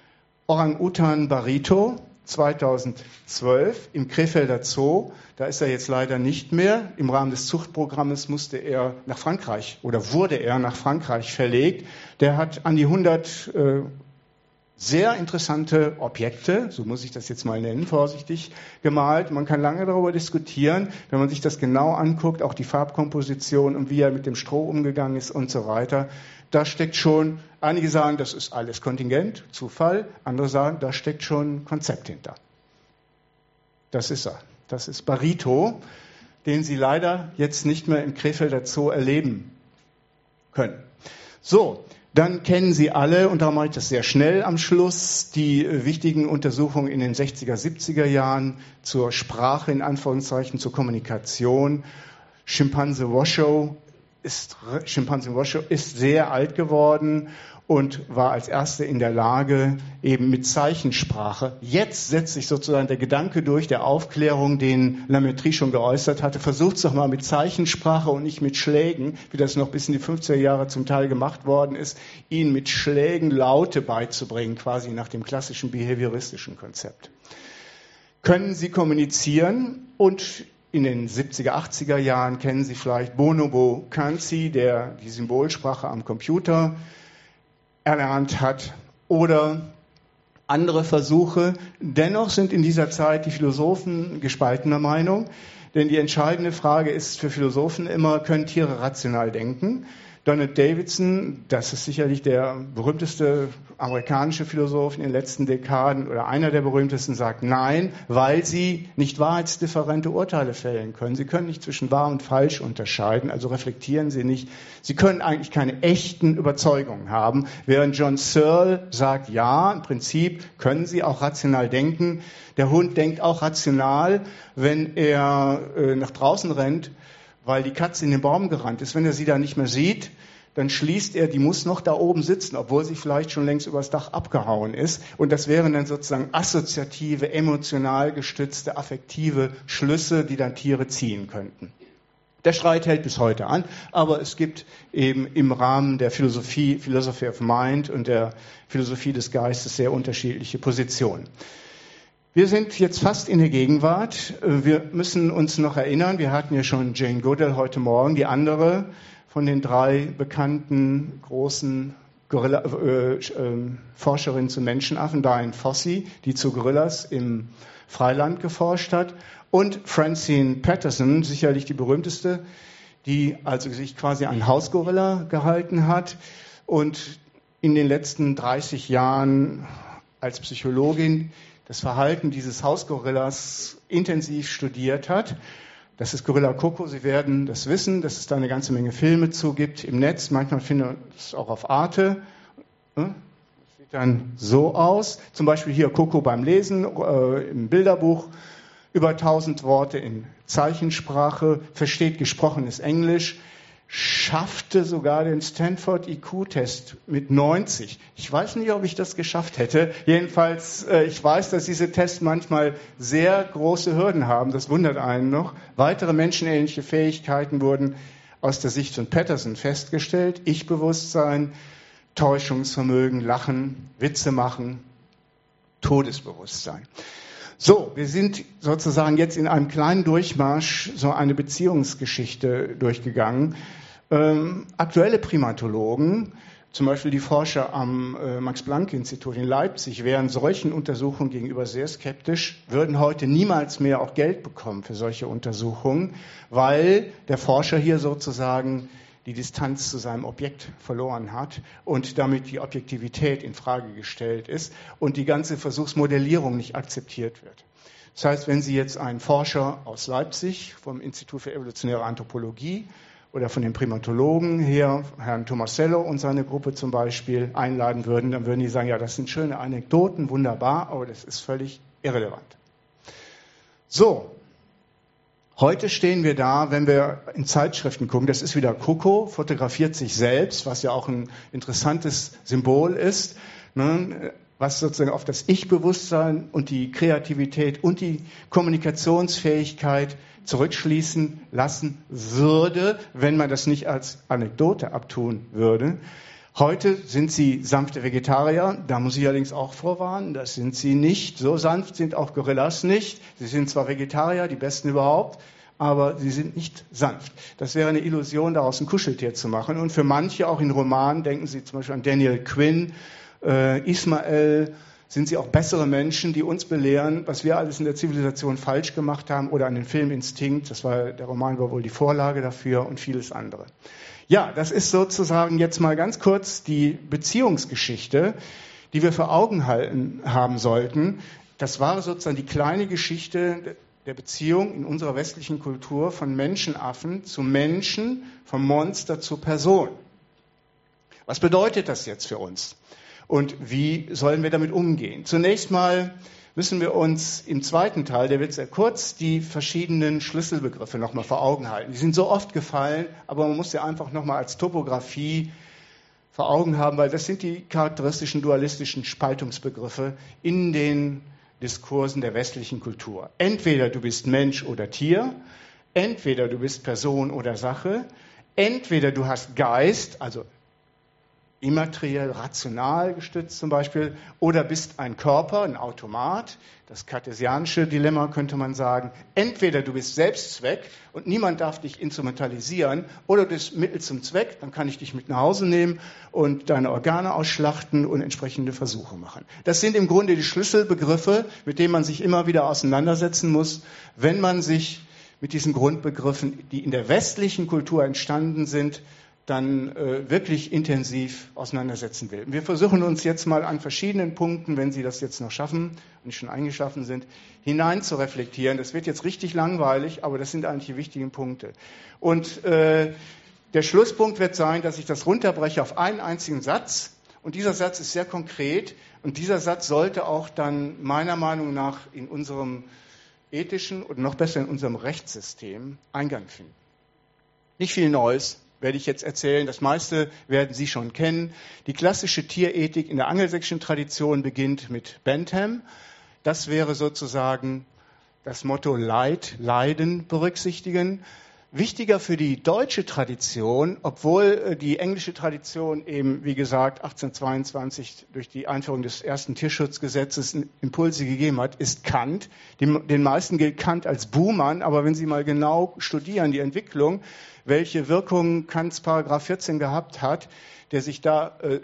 Orang-Utan Barito, zweitausendzwölf im Krefelder Zoo. Da ist er jetzt leider nicht mehr. Im Rahmen des Zuchtprogrammes musste er nach Frankreich oder wurde er nach Frankreich verlegt. Der hat an die hundert äh, sehr interessante Objekte, so muss ich das jetzt mal nennen, vorsichtig gemalt. Man kann lange darüber diskutieren, wenn man sich das genau anguckt, auch die Farbkomposition und wie er mit dem Stroh umgegangen ist und so weiter. Da steckt schon, einige sagen, das ist alles Kontingent, Zufall, andere sagen, da steckt schon Konzept hinter. Das ist er. Das ist Barito, den Sie leider jetzt nicht mehr im Krefelder Zoo erleben können. So, dann kennen Sie alle, und darum mache ich das sehr schnell am Schluss, die wichtigen Untersuchungen in den sechziger, siebziger Jahren zur Sprache, in Anführungszeichen, zur Kommunikation. Schimpanse Washoe ist, Schimpanse Washoe ist sehr alt geworden und war als Erster in der Lage, eben mit Zeichensprache. Jetzt setzt sich sozusagen der Gedanke durch der Aufklärung, den La Mettrie schon geäußert hatte. Versucht es doch mal mit Zeichensprache und nicht mit Schlägen, wie das noch bis in die fünfziger Jahre zum Teil gemacht worden ist, ihnen mit Schlägen Laute beizubringen, quasi nach dem klassischen behavioristischen Konzept. Können sie kommunizieren? Und in den siebziger, achtziger Jahren kennen Sie vielleicht Bonobo Kanzi, der die Symbolsprache am Computer erlernt hat, oder andere Versuche. Dennoch sind in dieser Zeit die Philosophen gespaltener Meinung, denn die entscheidende Frage ist für Philosophen immer, können Tiere rational denken? Donald Davidson, das ist sicherlich der berühmteste amerikanische Philosoph in den letzten Dekaden oder einer der berühmtesten, sagt nein, weil sie nicht wahrheitsdifferente Urteile fällen können. Sie können nicht zwischen wahr und falsch unterscheiden, also reflektieren sie nicht. Sie können eigentlich keine echten Überzeugungen haben, während John Searle sagt, ja, im Prinzip können sie auch rational denken. Der Hund denkt auch rational, wenn er äh, nach draußen rennt, weil die Katze in den Baum gerannt ist. Wenn er sie da nicht mehr sieht, dann schließt er, die muss noch da oben sitzen, obwohl sie vielleicht schon längst übers Dach abgehauen ist. Und das wären dann sozusagen assoziative, emotional gestützte, affektive Schlüsse, die dann Tiere ziehen könnten. Der Streit hält bis heute an, aber es gibt eben im Rahmen der Philosophie, Philosophy of Mind und der Philosophie des Geistes sehr unterschiedliche Positionen. Wir sind jetzt fast in der Gegenwart. Wir müssen uns noch erinnern, wir hatten ja schon Jane Goodall heute Morgen, die andere von den drei bekannten großen Gorilla, äh, äh, Forscherin zu Menschenaffen, Diane Fossey, die zu Gorillas im Freiland geforscht hat. Und Francine Patterson, sicherlich die berühmteste, die also sich quasi einen Hausgorilla gehalten hat und in den letzten dreißig Jahren als Psychologin das Verhalten dieses Hausgorillas intensiv studiert hat. Das ist Gorilla Coco. Sie werden das wissen, dass es da eine ganze Menge Filme zu gibt im Netz. Manchmal findet man es auch auf Arte. Das sieht dann so aus. Zum Beispiel hier Coco beim Lesen äh, im Bilderbuch. Über tausend Worte in Zeichensprache, versteht gesprochenes Englisch, schaffte sogar den Stanford I Q-Test mit neunzig. Ich weiß nicht, ob ich das geschafft hätte. Jedenfalls, äh, ich weiß, dass diese Tests manchmal sehr große Hürden haben. Das wundert einen noch. Weitere menschenähnliche Fähigkeiten wurden aus der Sicht von Patterson festgestellt. Ich-Bewusstsein, Täuschungsvermögen, Lachen, Witze machen, Todesbewusstsein. So, wir sind sozusagen jetzt in einem kleinen Durchmarsch so eine Beziehungsgeschichte durchgegangen. Ähm, aktuelle Primatologen, zum Beispiel die Forscher am äh, Max-Planck-Institut in Leipzig, wären solchen Untersuchungen gegenüber sehr skeptisch, würden heute niemals mehr auch Geld bekommen für solche Untersuchungen, weil der Forscher hier sozusagen die Distanz zu seinem Objekt verloren hat und damit die Objektivität in Frage gestellt ist und die ganze Versuchsmodellierung nicht akzeptiert wird. Das heißt, wenn Sie jetzt einen Forscher aus Leipzig vom Institut für evolutionäre Anthropologie oder von den Primatologen her, Herrn Tomasello und seine Gruppe zum Beispiel, einladen würden, dann würden die sagen, ja, das sind schöne Anekdoten, wunderbar, aber das ist völlig irrelevant. So. Heute stehen wir da, wenn wir in Zeitschriften gucken, das ist wieder Coco, fotografiert sich selbst, was ja auch ein interessantes Symbol ist, ne, was sozusagen auf das Ich-Bewusstsein und die Kreativität und die Kommunikationsfähigkeit zurückschließen lassen würde, wenn man das nicht als Anekdote abtun würde. Heute sind sie sanfte Vegetarier, da muss ich allerdings auch vorwarnen, das sind sie nicht. So sanft sind auch Gorillas nicht. Sie sind zwar Vegetarier, die besten überhaupt, aber sie sind nicht sanft. Das wäre eine Illusion, daraus ein Kuscheltier zu machen. Und für manche, auch in Romanen, denken Sie zum Beispiel an Daniel Quinn, äh, Ismael, sind sie auch bessere Menschen, die uns belehren, was wir alles in der Zivilisation falsch gemacht haben, oder an den Film Instinkt, das war, der Roman war wohl die Vorlage dafür, und vieles andere. Ja, das ist sozusagen jetzt mal ganz kurz die Beziehungsgeschichte, die wir vor Augen halten haben sollten. Das war sozusagen die kleine Geschichte der Beziehung in unserer westlichen Kultur von Menschenaffen zu Menschen, vom Monster zur Person. Was bedeutet das jetzt für uns? Und wie sollen wir damit umgehen? Zunächst mal müssen wir uns im zweiten Teil, der wird sehr kurz, die verschiedenen Schlüsselbegriffe nochmal vor Augen halten. Die sind so oft gefallen, aber man muss sie einfach nochmal als Topographie vor Augen haben, weil das sind die charakteristischen dualistischen Spaltungsbegriffe in den Diskursen der westlichen Kultur. Entweder du bist Mensch oder Tier, entweder du bist Person oder Sache, entweder du hast Geist, also immateriell, rational gestützt zum Beispiel, oder bist ein Körper, ein Automat, das kartesianische Dilemma könnte man sagen. Entweder du bist Selbstzweck und niemand darf dich instrumentalisieren, oder du bist Mittel zum Zweck, dann kann ich dich mit nach Hause nehmen und deine Organe ausschlachten und entsprechende Versuche machen. Das sind im Grunde die Schlüsselbegriffe, mit denen man sich immer wieder auseinandersetzen muss, wenn man sich mit diesen Grundbegriffen, die in der westlichen Kultur entstanden sind, dann äh, wirklich intensiv auseinandersetzen will. Wir versuchen uns jetzt mal an verschiedenen Punkten, wenn Sie das jetzt noch schaffen und nicht schon eingeschlafen sind, hinein zu reflektieren. Das wird jetzt richtig langweilig, aber das sind eigentlich die wichtigen Punkte. Und äh, der Schlusspunkt wird sein, dass ich das runterbreche auf einen einzigen Satz. Und dieser Satz ist sehr konkret. Und dieser Satz sollte auch dann meiner Meinung nach in unserem ethischen oder noch besser in unserem Rechtssystem Eingang finden. Nicht viel Neues werde ich jetzt erzählen. Das meiste werden Sie schon kennen. Die klassische Tierethik in der angelsächsischen Tradition beginnt mit Bentham. Das wäre sozusagen das Motto Leid, Leiden berücksichtigen. Wichtiger für die deutsche Tradition, obwohl die englische Tradition eben, wie gesagt, achtzehnhundertzweiundzwanzig durch die Einführung des ersten Tierschutzgesetzes Impulse gegeben hat, ist Kant. Den meisten gilt Kant als Buhmann, aber wenn Sie mal genau studieren, die Entwicklung, welche Wirkung Kants Paragraph vierzehn gehabt hat, der sich da äh,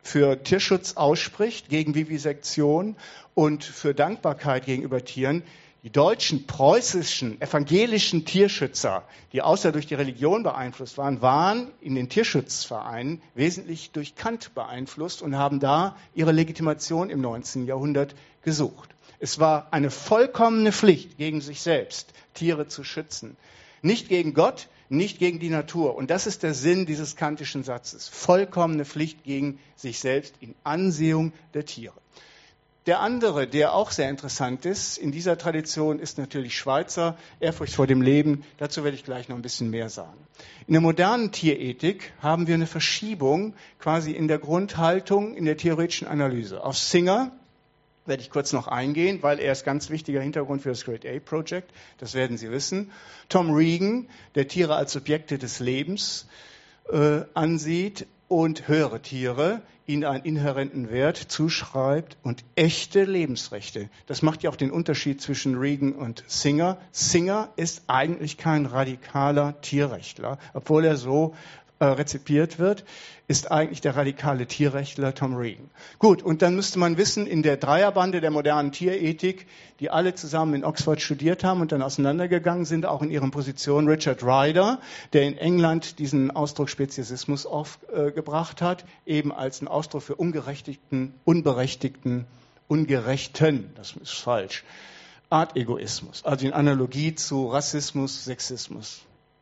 für Tierschutz ausspricht, gegen Vivisektion und für Dankbarkeit gegenüber Tieren. Die deutschen, preußischen, evangelischen Tierschützer, die außer durch die Religion beeinflusst waren, waren in den Tierschutzvereinen wesentlich durch Kant beeinflusst und haben da ihre Legitimation im neunzehnten Jahrhundert gesucht. Es war eine vollkommene Pflicht, gegen sich selbst Tiere zu schützen. Nicht gegen Gott, nicht gegen die Natur. Und das ist der Sinn dieses kantischen Satzes. Vollkommene Pflicht gegen sich selbst in Ansehung der Tiere. Der andere, der auch sehr interessant ist, in dieser Tradition ist natürlich Schweizer, Ehrfurcht vor dem Leben. Dazu werde ich gleich noch ein bisschen mehr sagen. In der modernen Tierethik haben wir eine Verschiebung quasi in der Grundhaltung, in der theoretischen Analyse. Auf Singer werde ich kurz noch eingehen, weil er ist ganz wichtiger Hintergrund für das Great Ape Project. Das werden Sie wissen. Tom Regan, der Tiere als Subjekte des Lebens äh, ansieht und höhere Tiere ihnen einen inhärenten Wert zuschreibt und echte Lebensrechte. Das macht ja auch den Unterschied zwischen Regan und Singer. Singer ist eigentlich kein radikaler Tierrechtler, obwohl er so äh, rezipiert wird, ist eigentlich der radikale Tierrechtler Tom Regan. Gut, und dann müsste man wissen, in der Dreierbande der modernen Tierethik, die alle zusammen in Oxford studiert haben und dann auseinandergegangen sind, auch in ihren Positionen, Richard Ryder, der in England diesen Ausdruck Speziesismus aufgebracht äh, hat, eben als einen Ausdruck für ungerechtigten, unberechtigten, ungerechten, das ist falsch, Artegoismus, also in Analogie zu Rassismus, Sexismus.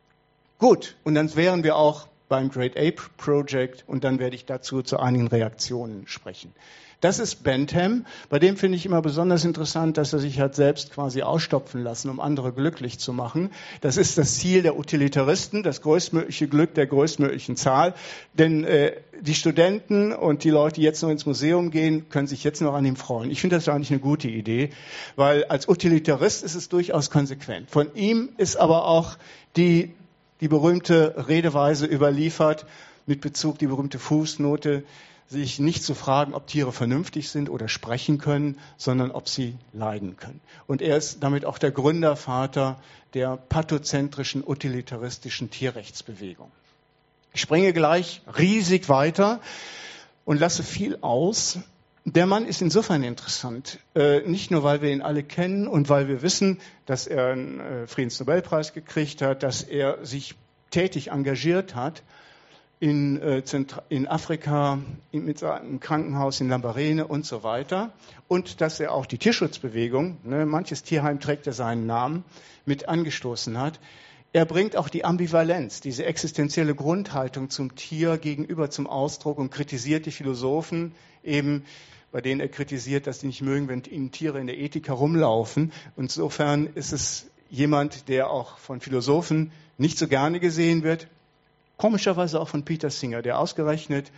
Gut, und dann wären wir auch beim Great Ape Project und dann werde ich dazu zu einigen Reaktionen sprechen. Das ist Bentham, bei dem finde ich immer besonders interessant, dass er sich hat selbst quasi ausstopfen lassen, um andere glücklich zu machen. Das ist das Ziel der Utilitaristen, das größtmögliche Glück der größtmöglichen Zahl, denn äh, die Studenten und die Leute, die jetzt noch ins Museum gehen, können sich jetzt noch an ihm freuen. Ich finde das eigentlich eine gute Idee, weil als Utilitarist ist es durchaus konsequent. Von ihm ist aber auch die die berühmte Redeweise überliefert, mit Bezug die berühmte Fußnote, sich nicht zu fragen, ob Tiere vernünftig sind oder sprechen können, sondern ob sie leiden können. Und er ist damit auch der Gründervater der pathozentrischen, utilitaristischen Tierrechtsbewegung. Ich springe gleich riesig weiter und lasse viel aus. Der Mann ist insofern interessant, äh, nicht nur, weil wir ihn alle kennen und weil wir wissen, dass er einen äh, Friedensnobelpreis gekriegt hat, dass er sich tätig engagiert hat in, äh, Zentra- in Afrika, in, mit seinem Krankenhaus in Lambarene und so weiter und dass er auch die Tierschutzbewegung, ne, manches Tierheim trägt ja seinen Namen, mit angestoßen hat. Er bringt auch die Ambivalenz, diese existenzielle Grundhaltung zum Tier gegenüber zum Ausdruck und kritisiert die Philosophen eben, bei denen er kritisiert, dass sie nicht mögen, wenn ihnen Tiere in der Ethik herumlaufen. Insofern ist es jemand, der auch von Philosophen nicht so gerne gesehen wird. Komischerweise auch von Peter Singer, der ausgerechnet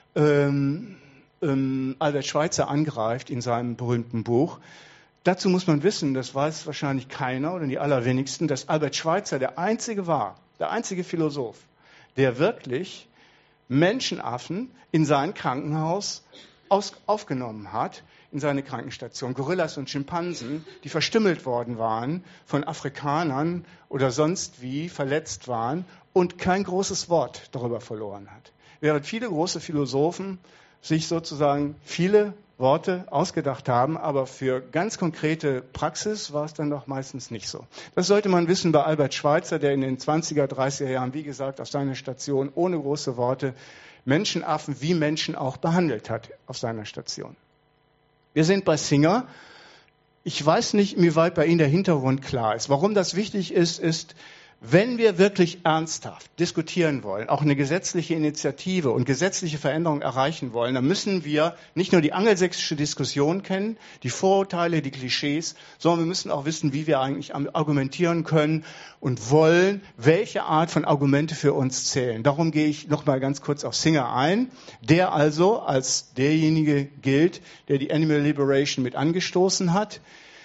ähm, ähm, Albert Schweitzer angreift in seinem berühmten Buch. Dazu muss man wissen, das weiß wahrscheinlich keiner oder die allerwenigsten, dass Albert Schweitzer der einzige war, der einzige Philosoph, der wirklich Menschenaffen in sein Krankenhaus aus, aufgenommen hat, in seine Krankenstation. Gorillas und Schimpansen, die verstümmelt worden waren von Afrikanern oder sonst wie verletzt waren und kein großes Wort darüber verloren hat. Während viele große Philosophen sich sozusagen viele Worte ausgedacht haben, aber für ganz konkrete Praxis war es dann doch meistens nicht so. Das sollte man wissen bei Albert Schweitzer, der in den zwanziger, dreißiger Jahren, wie gesagt, auf seiner Station ohne große Worte Menschenaffen wie Menschen auch behandelt hat auf seiner Station. Wir sind bei Singer. Ich weiß nicht, inwieweit bei Ihnen der Hintergrund klar ist. Warum das wichtig ist, ist, wenn wir wirklich ernsthaft diskutieren wollen, auch eine gesetzliche Initiative und gesetzliche Veränderung erreichen wollen, dann müssen wir nicht nur die angelsächsische Diskussion kennen, die Vorurteile, die Klischees, sondern wir müssen auch wissen, wie wir eigentlich argumentieren können und wollen, welche Art von Argumente für uns zählen. Darum gehe ich noch mal ganz kurz auf Singer ein, der also als derjenige gilt, der die Animal Liberation mit angestoßen hat.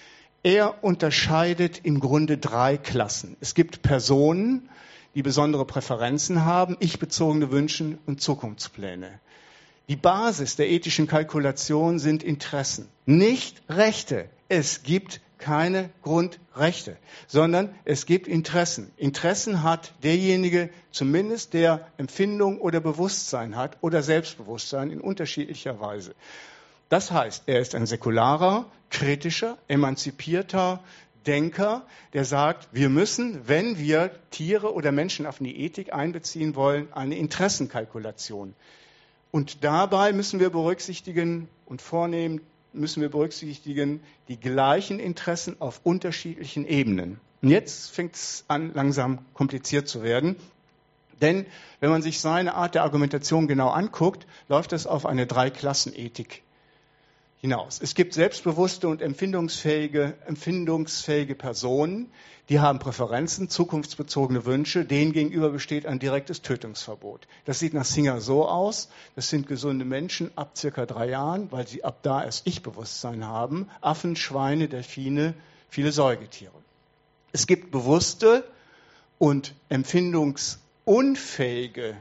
Er unterscheidet im Grunde drei Klassen. Es gibt Personen, die besondere Präferenzen haben, ich-bezogene Wünsche und Zukunftspläne. Die Basis der ethischen Kalkulation sind Interessen, nicht Rechte. Es gibt keine Grundrechte, sondern es gibt Interessen. Interessen hat derjenige zumindest, der Empfindung oder Bewusstsein hat oder Selbstbewusstsein in unterschiedlicher Weise. Das heißt, er ist ein säkularer, kritischer, emanzipierter Denker, der sagt, wir müssen, wenn wir Tiere oder Menschen auf die Ethik einbeziehen wollen, eine Interessenkalkulation. Und dabei müssen wir berücksichtigen und vornehmen, müssen wir berücksichtigen die gleichen Interessen auf unterschiedlichen Ebenen. Und jetzt fängt es an, langsam kompliziert zu werden. Denn wenn man sich seine Art der Argumentation genau anguckt, läuft es auf eine Dreiklassenethik hinaus. Es gibt selbstbewusste und empfindungsfähige, empfindungsfähige Personen, die haben Präferenzen, zukunftsbezogene Wünsche, denen gegenüber besteht ein direktes Tötungsverbot. Das sieht nach Singer so aus, das sind gesunde Menschen ab circa drei Jahren, weil sie ab da erst Ich-Bewusstsein haben, Affen, Schweine, Delfine, viele Säugetiere. Es gibt bewusste und empfindungsunfähige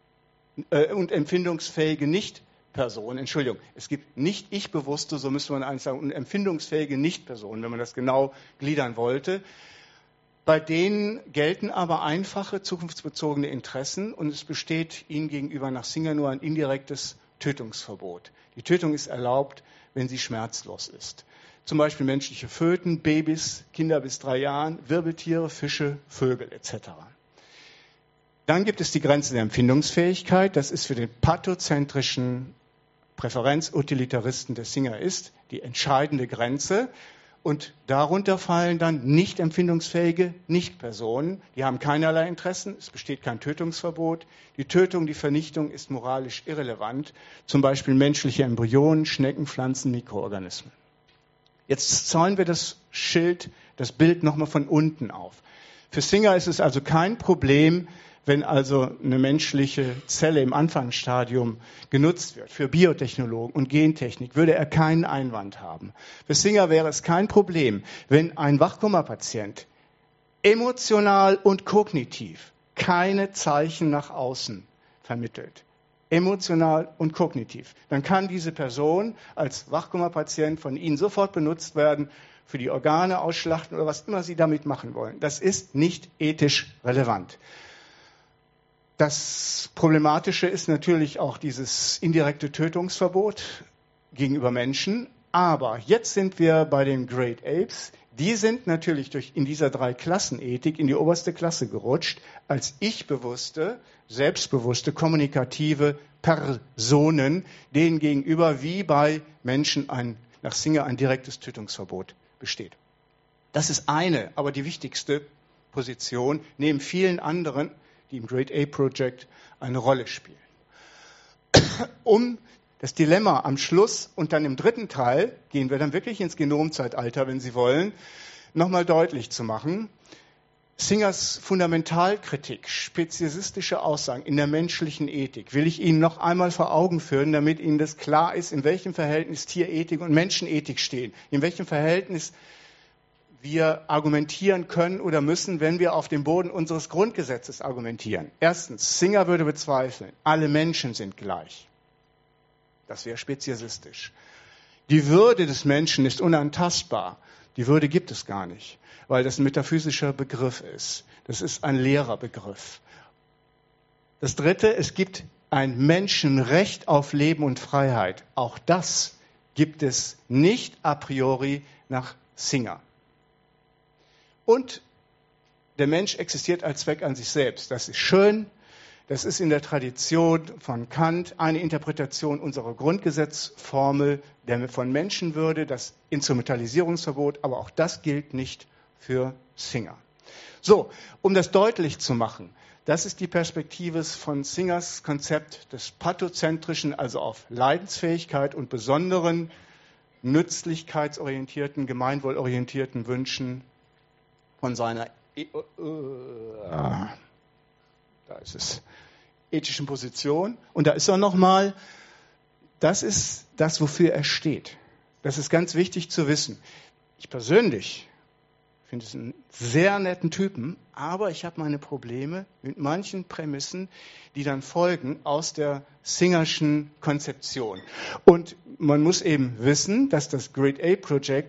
äh, und empfindungsfähige nicht Personen, Entschuldigung, es gibt nicht ich-bewusste, so müsste man eigentlich sagen, und empfindungsfähige Nicht-Personen, wenn man das genau gliedern wollte. Bei denen gelten aber einfache, zukunftsbezogene Interessen und es besteht ihnen gegenüber nach Singer nur ein indirektes Tötungsverbot. Die Tötung ist erlaubt, wenn sie schmerzlos ist. Zum Beispiel menschliche Föten, Babys, Kinder bis drei Jahren, Wirbeltiere, Fische, Vögel et cetera. Dann gibt es die Grenze der Empfindungsfähigkeit. Das ist für den pathozentrischen Präferenzutilitaristen der Singer ist die entscheidende Grenze. Und darunter fallen dann nicht empfindungsfähige Nichtpersonen. Die haben keinerlei Interessen. Es besteht kein Tötungsverbot. Die Tötung, die Vernichtung ist moralisch irrelevant. Zum Beispiel menschliche Embryonen, Schnecken, Pflanzen, Mikroorganismen. Jetzt zäunen wir das Schild, das Bild nochmal von unten auf. Für Singer ist es also kein Problem, wenn also eine menschliche Zelle im Anfangsstadium genutzt wird. Für Biotechnologen und Gentechnik würde er keinen Einwand haben. Für Singer wäre es kein Problem, wenn ein Wachkoma-Patient emotional und kognitiv keine Zeichen nach außen vermittelt. Emotional und kognitiv. Dann kann diese Person als Wachkoma-Patient von Ihnen sofort benutzt werden für die Organe ausschlachten oder was immer Sie damit machen wollen. Das ist nicht ethisch relevant. Das Problematische ist natürlich auch dieses indirekte Tötungsverbot gegenüber Menschen. Aber jetzt sind wir bei den Great Apes. Die sind natürlich durch in dieser Drei-Klassen-Ethik in die oberste Klasse gerutscht, als ich-bewusste, selbstbewusste, kommunikative Personen, denen gegenüber wie bei Menschen ein, nach Singer ein direktes Tötungsverbot besteht. Das ist eine, aber die wichtigste Position, neben vielen anderen, die im Great Ape Project eine Rolle spielen. Um das Dilemma am Schluss und dann im dritten Teil, gehen wir dann wirklich ins Genomzeitalter, wenn Sie wollen, nochmal deutlich zu machen. Singers Fundamentalkritik, speziesistische Aussagen in der menschlichen Ethik will ich Ihnen noch einmal vor Augen führen, damit Ihnen das klar ist, in welchem Verhältnis Tierethik und Menschenethik stehen, in welchem Verhältnis wir argumentieren können oder müssen, wenn wir auf dem Boden unseres Grundgesetzes argumentieren. Erstens, Singer würde bezweifeln, alle Menschen sind gleich. Das wäre speziesistisch. Die Würde des Menschen ist unantastbar. Die Würde gibt es gar nicht, weil das ein metaphysischer Begriff ist. Das ist ein leerer Begriff. Das Dritte, es gibt ein Menschenrecht auf Leben und Freiheit. Auch das gibt es nicht a priori nach Singer. Und der Mensch existiert als Zweck an sich selbst. Das ist schön. Das ist in der Tradition von Kant eine Interpretation unserer Grundgesetzformel der von Menschenwürde, das Instrumentalisierungsverbot, aber auch das gilt nicht für Singer. So, um das deutlich zu machen, das ist die Perspektive von Singers Konzept des pathozentrischen, also auf Leidensfähigkeit und besonderen nützlichkeitsorientierten, gemeinwohlorientierten Wünschen von seiner äh, äh, da ist es, ethischen Position. Und da ist er nochmal, das ist das, wofür er steht. Das ist ganz wichtig zu wissen. Ich persönlich finde es einen sehr netten Typen, aber ich habe meine Probleme mit manchen Prämissen, die dann folgen aus der Singerschen Konzeption. Und man muss eben wissen, dass das Great Ape Project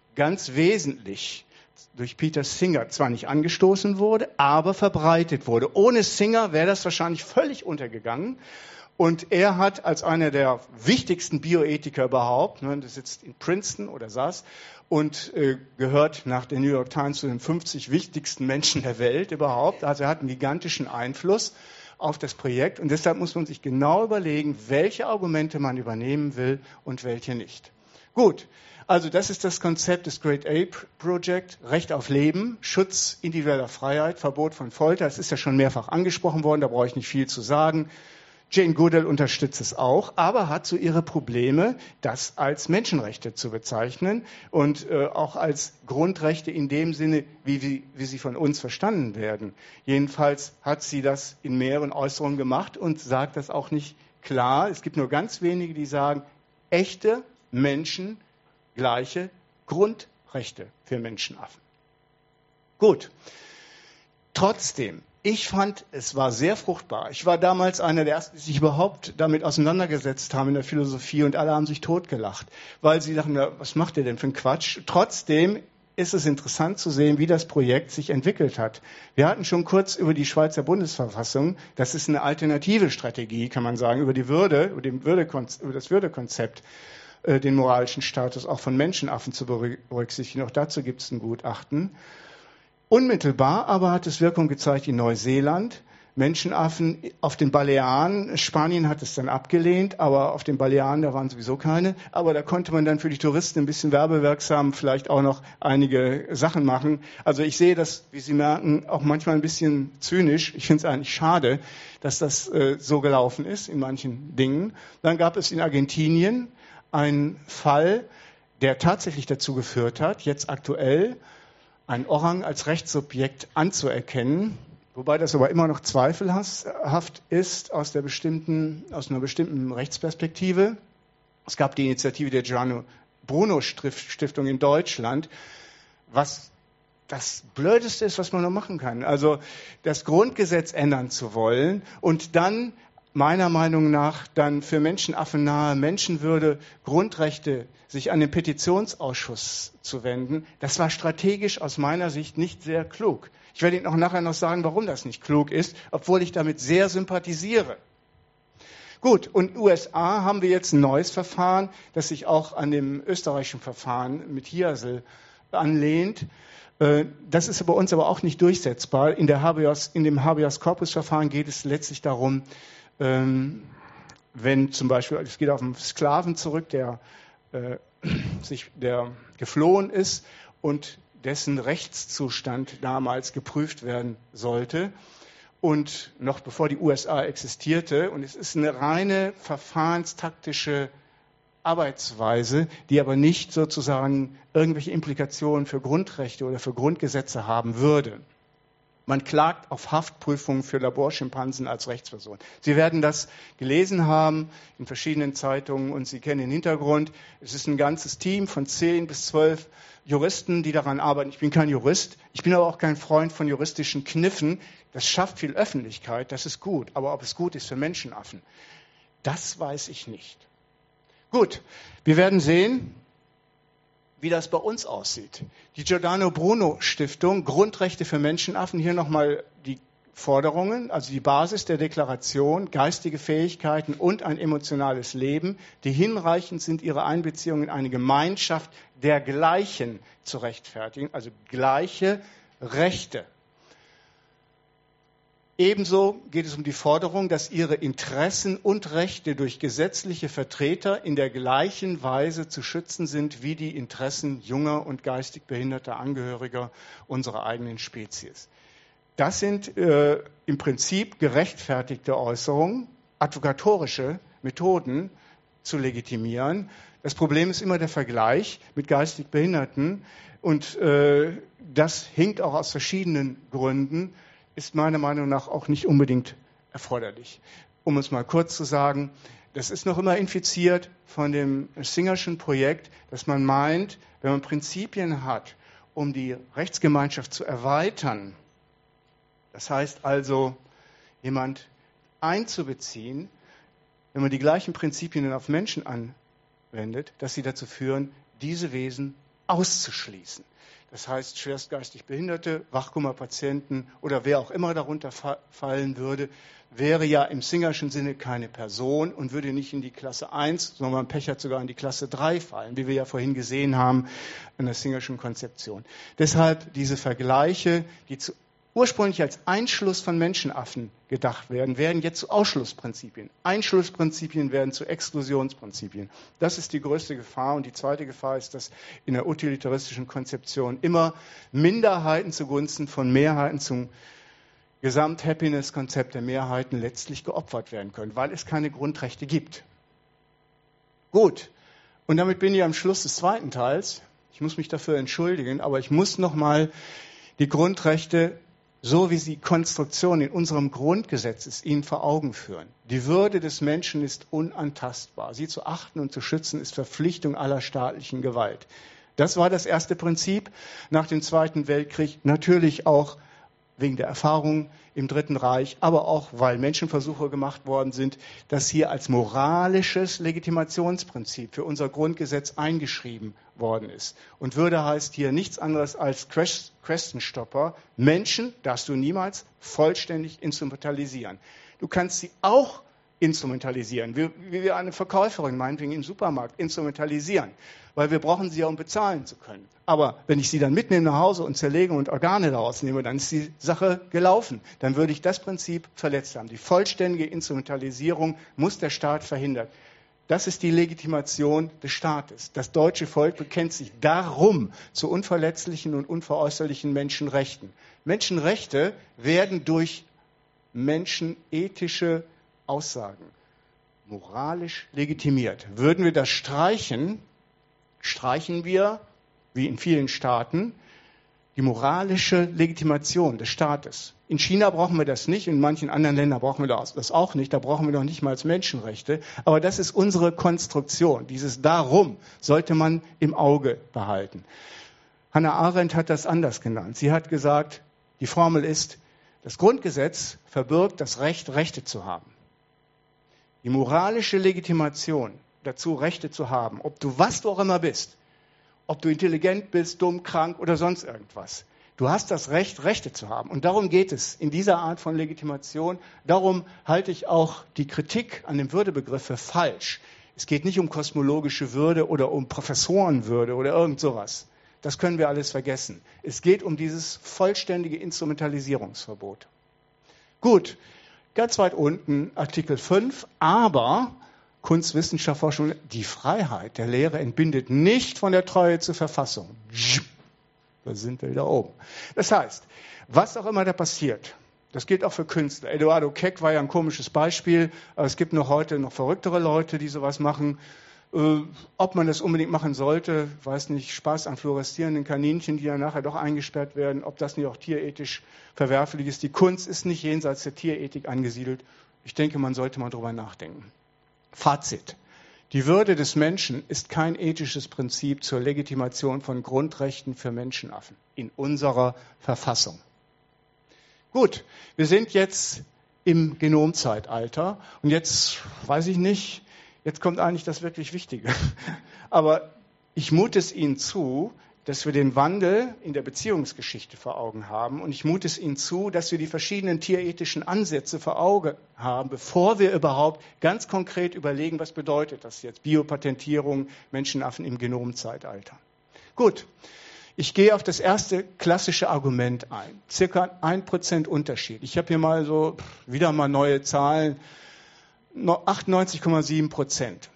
ganz wesentlich durch Peter Singer zwar nicht angestoßen wurde, aber verbreitet wurde. Ohne Singer wäre das wahrscheinlich völlig untergegangen. Und er hat als einer der wichtigsten Bioethiker überhaupt, ne, der sitzt in Princeton oder saß und äh, gehört nach der New York Times zu den fünfzig wichtigsten Menschen der Welt überhaupt. Also er hat einen gigantischen Einfluss auf das Projekt. Und deshalb muss man sich genau überlegen, welche Argumente man übernehmen will und welche nicht. Gut, also das ist das Konzept des Great Ape Project. Recht auf Leben, Schutz individueller Freiheit, Verbot von Folter. Das ist ja schon mehrfach angesprochen worden, da brauche ich nicht viel zu sagen. Jane Goodall unterstützt es auch, aber hat so ihre Probleme, das als Menschenrechte zu bezeichnen und äh, auch als Grundrechte in dem Sinne, wie, wie, wie sie von uns verstanden werden. Jedenfalls hat sie das in mehreren Äußerungen gemacht und sagt das auch nicht klar. Es gibt nur ganz wenige, die sagen, echte Menschen, gleiche Grundrechte für Menschenaffen. Gut, trotzdem. Ich fand, es war sehr fruchtbar. Ich war damals einer der ersten, die sich überhaupt damit auseinandergesetzt haben in der Philosophie und alle haben sich totgelacht, weil sie dachten, na, was macht ihr denn für einen Quatsch? Trotzdem ist es interessant zu sehen, wie das Projekt sich entwickelt hat. Wir hatten schon kurz über die Schweizer Bundesverfassung, das ist eine alternative Strategie, kann man sagen, über die Würde, über, den Würdekonzept, über das Würdekonzept, äh, den moralischen Status auch von Menschenaffen zu berücksichtigen. Auch dazu gibt es ein Gutachten. Unmittelbar aber hat es Wirkung gezeigt in Neuseeland. Menschenaffen auf den Balearen, Spanien hat es dann abgelehnt, aber auf den Balearen, da waren sowieso keine. Aber da konnte man dann für die Touristen ein bisschen werbewirksam vielleicht auch noch einige Sachen machen. Also ich sehe das, wie Sie merken, auch manchmal ein bisschen zynisch. Ich finde es eigentlich schade, dass das äh, so gelaufen ist in manchen Dingen. Dann gab es in Argentinien einen Fall, der tatsächlich dazu geführt hat, jetzt aktuell, einen Orang als Rechtssubjekt anzuerkennen, wobei das aber immer noch zweifelhaft ist aus, der bestimmten, aus einer bestimmten Rechtsperspektive. Es gab die Initiative der Giordano Bruno Stiftung in Deutschland, was das Blödeste ist, was man noch machen kann. Also das Grundgesetz ändern zu wollen und dann meiner Meinung nach dann für menschenaffennahe Menschenwürde, Grundrechte, sich an den Petitionsausschuss zu wenden, das war strategisch aus meiner Sicht nicht sehr klug. Ich werde Ihnen auch nachher noch sagen, warum das nicht klug ist, obwohl ich damit sehr sympathisiere. Gut, und U S A haben wir jetzt ein neues Verfahren, das sich auch an dem österreichischen Verfahren mit Hiasl anlehnt. Das ist bei uns aber auch nicht durchsetzbar. In, der Habeas, in dem Habeas-Corpus-Verfahren geht es letztlich darum, wenn zum Beispiel, es geht auf einen Sklaven zurück, der, äh, sich, der geflohen ist und dessen Rechtszustand damals geprüft werden sollte und noch bevor die U S A existierte. Und es ist eine reine verfahrenstaktische Arbeitsweise, die aber nicht sozusagen irgendwelche Implikationen für Grundrechte oder für Grundgesetze haben würde. Man klagt auf Haftprüfungen für Laborschimpansen als Rechtsperson. Sie werden das gelesen haben in verschiedenen Zeitungen und Sie kennen den Hintergrund. Es ist ein ganzes Team von zehn bis zwölf Juristen, die daran arbeiten. Ich bin kein Jurist, ich bin aber auch kein Freund von juristischen Kniffen. Das schafft viel Öffentlichkeit, das ist gut. Aber ob es gut ist für Menschenaffen, das weiß ich nicht. Gut, wir werden sehen, wie das bei uns aussieht. Die Giordano Bruno Stiftung, Grundrechte für Menschenaffen, hier nochmal die Forderungen, also die Basis der Deklaration, geistige Fähigkeiten und ein emotionales Leben, die hinreichend sind, ihre Einbeziehung in eine Gemeinschaft der Gleichen zu rechtfertigen, also gleiche Rechte. Ebenso geht es um die Forderung, dass ihre Interessen und Rechte durch gesetzliche Vertreter in der gleichen Weise zu schützen sind wie die Interessen junger und geistig behinderter Angehöriger unserer eigenen Spezies. Das sind äh, im Prinzip gerechtfertigte Äußerungen, advokatorische Methoden zu legitimieren. Das Problem ist immer der Vergleich mit geistig Behinderten und äh, das hinkt auch aus verschiedenen Gründen, ist meiner Meinung nach auch nicht unbedingt erforderlich. Um es mal kurz zu sagen, das ist noch immer infiziert von dem Singerschen Projekt, dass man meint, wenn man Prinzipien hat, um die Rechtsgemeinschaft zu erweitern, das heißt also, jemand einzubeziehen, wenn man die gleichen Prinzipien auf Menschen anwendet, dass sie dazu führen, diese Wesen auszuschließen. Das heißt, schwerstgeistig Behinderte, Wachkoma-Patienten oder wer auch immer darunter fa- fallen würde, wäre ja im Singerschen Sinne keine Person und würde nicht in die Klasse eins, sondern man Pech hat sogar in die Klasse drei fallen, wie wir ja vorhin gesehen haben in der Singerschen Konzeption. Deshalb diese Vergleiche, die zu ursprünglich als Einschluss von Menschenaffen gedacht werden, werden jetzt zu Ausschlussprinzipien. Einschlussprinzipien werden zu Exklusionsprinzipien. Das ist die größte Gefahr. Und die zweite Gefahr ist, dass in der utilitaristischen Konzeption immer Minderheiten zugunsten von Mehrheiten zum Gesamt-Happiness-Konzept der Mehrheiten letztlich geopfert werden können, weil es keine Grundrechte gibt. Gut, und damit bin ich am Schluss des zweiten Teils. Ich muss mich dafür entschuldigen, aber ich muss nochmal die Grundrechte, so wie sie Konstruktion in unserem Grundgesetz ist, Ihnen vor Augen führen. Die Würde des Menschen ist unantastbar. Sie zu achten und zu schützen ist Verpflichtung aller staatlichen Gewalt. Das war das erste Prinzip nach dem Zweiten Weltkrieg, natürlich auch wegen der Erfahrung im Dritten Reich, aber auch, weil Menschenversuche gemacht worden sind, das hier als moralisches Legitimationsprinzip für unser Grundgesetz eingeschrieben worden ist. Und Würde heißt hier nichts anderes als Questenstopper. Menschen darfst du niemals vollständig instrumentalisieren. Du kannst sie auch instrumentalisieren, wie, wie wir eine Verkäuferin meinetwegen im Supermarkt instrumentalisieren, weil wir brauchen sie ja, um bezahlen zu können. Aber wenn ich sie dann mitnehme nach Hause und zerlege und Organe daraus nehme, dann ist die Sache gelaufen. Dann würde ich das Prinzip verletzt haben. Die vollständige Instrumentalisierung muss der Staat verhindern. Das ist die Legitimation des Staates. Das deutsche Volk bekennt sich darum zu unverletzlichen und unveräußerlichen Menschenrechten. Menschenrechte werden durch menschenethische Aussagen moralisch legitimiert. Würden wir das streichen, streichen wir, wie in vielen Staaten, die moralische Legitimation des Staates. In China brauchen wir das nicht, in manchen anderen Ländern brauchen wir das auch nicht, da brauchen wir noch nicht mal Menschenrechte. Aber das ist unsere Konstruktion. Dieses Darum sollte man im Auge behalten. Hannah Arendt hat das anders genannt. Sie hat gesagt, die Formel ist, das Grundgesetz verbirgt das Recht, Rechte zu haben. Die moralische Legitimation dazu, Rechte zu haben, ob du was du auch immer bist, ob du intelligent bist, dumm, krank oder sonst irgendwas. Du hast das Recht, Rechte zu haben. Und darum geht es in dieser Art von Legitimation. Darum halte ich auch die Kritik an dem Würdebegriff für falsch. Es geht nicht um kosmologische Würde oder um Professorenwürde oder irgend sowas. Das können wir alles vergessen. Es geht um dieses vollständige Instrumentalisierungsverbot. Gut. Ganz weit unten Artikel fünf, aber Kunst, Wissenschaft, Forschung, die Freiheit der Lehre entbindet nicht von der Treue zur Verfassung. Da sind wir wieder oben. Das heißt, was auch immer da passiert, das gilt auch für Künstler. Eduardo Keck war ja ein komisches Beispiel, aber es gibt noch heute noch verrücktere Leute, die sowas machen. Äh, ob man das unbedingt machen sollte, weiß nicht, Spaß an fluoreszierenden Kaninchen, die dann nachher doch eingesperrt werden, ob das nicht auch tierethisch verwerflich ist. Die Kunst ist nicht jenseits der Tierethik angesiedelt. Ich denke, man sollte mal drüber nachdenken. Fazit. Die Würde des Menschen ist kein ethisches Prinzip zur Legitimation von Grundrechten für Menschenaffen in unserer Verfassung. Gut, wir sind jetzt im Genomzeitalter und jetzt, weiß ich nicht, jetzt kommt eigentlich das wirklich Wichtige. Aber ich mute es Ihnen zu, dass wir den Wandel in der Beziehungsgeschichte vor Augen haben. Und ich mute es Ihnen zu, dass wir die verschiedenen tierethischen Ansätze vor Augen haben, bevor wir überhaupt ganz konkret überlegen, was bedeutet das jetzt? Biopatentierung, Menschenaffen im Genomzeitalter. Gut, ich gehe auf das erste klassische Argument ein. Circa ein Prozent Unterschied. Ich habe hier mal so wieder mal neue Zahlen. achtundneunzig Komma sieben Prozent.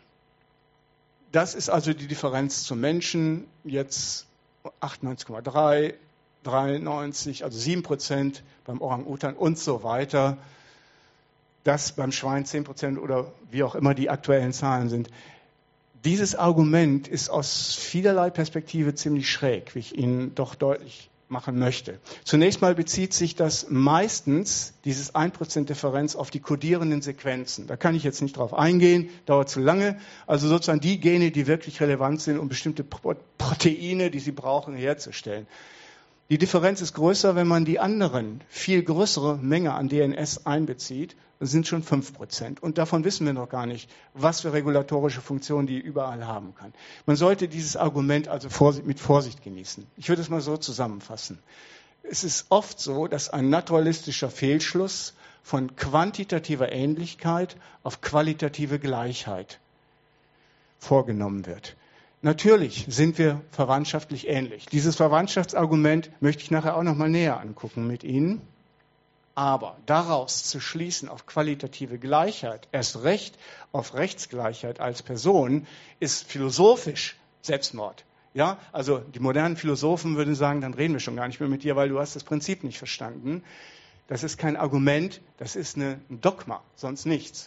Das ist also die Differenz zum Menschen. Jetzt achtundneunzig Komma drei, dreiundneunzig, also sieben Prozent beim Orang-Utan und so weiter. Das beim Schwein zehn Prozent oder wie auch immer die aktuellen Zahlen sind. Dieses Argument ist aus vielerlei Perspektive ziemlich schräg, wie ich Ihnen doch deutlich machen möchte. Zunächst mal bezieht sich das meistens, dieses ein Prozent Differenz, auf die kodierenden Sequenzen. Da kann ich jetzt nicht drauf eingehen, dauert zu lange. Also sozusagen die Gene, die wirklich relevant sind, um bestimmte Proteine, die Sie brauchen, herzustellen. Die Differenz ist größer, wenn man die anderen, viel größere Menge an D N S einbezieht. Das sind schon fünf Prozent. Und davon wissen wir noch gar nicht, was für regulatorische Funktionen die überall haben kann. Man sollte dieses Argument also mit Vorsicht genießen. Ich würde es mal so zusammenfassen. Es ist oft so, dass ein naturalistischer Fehlschluss von quantitativer Ähnlichkeit auf qualitative Gleichheit vorgenommen wird. Natürlich sind wir verwandtschaftlich ähnlich. Dieses Verwandtschaftsargument möchte ich nachher auch noch mal näher angucken mit Ihnen. Aber daraus zu schließen auf qualitative Gleichheit, erst recht auf Rechtsgleichheit als Person, ist philosophisch Selbstmord. Ja, also die modernen Philosophen würden sagen, dann reden wir schon gar nicht mehr mit dir, weil du hast das Prinzip nicht verstanden. Das ist kein Argument, das ist eine, ein Dogma, sonst nichts.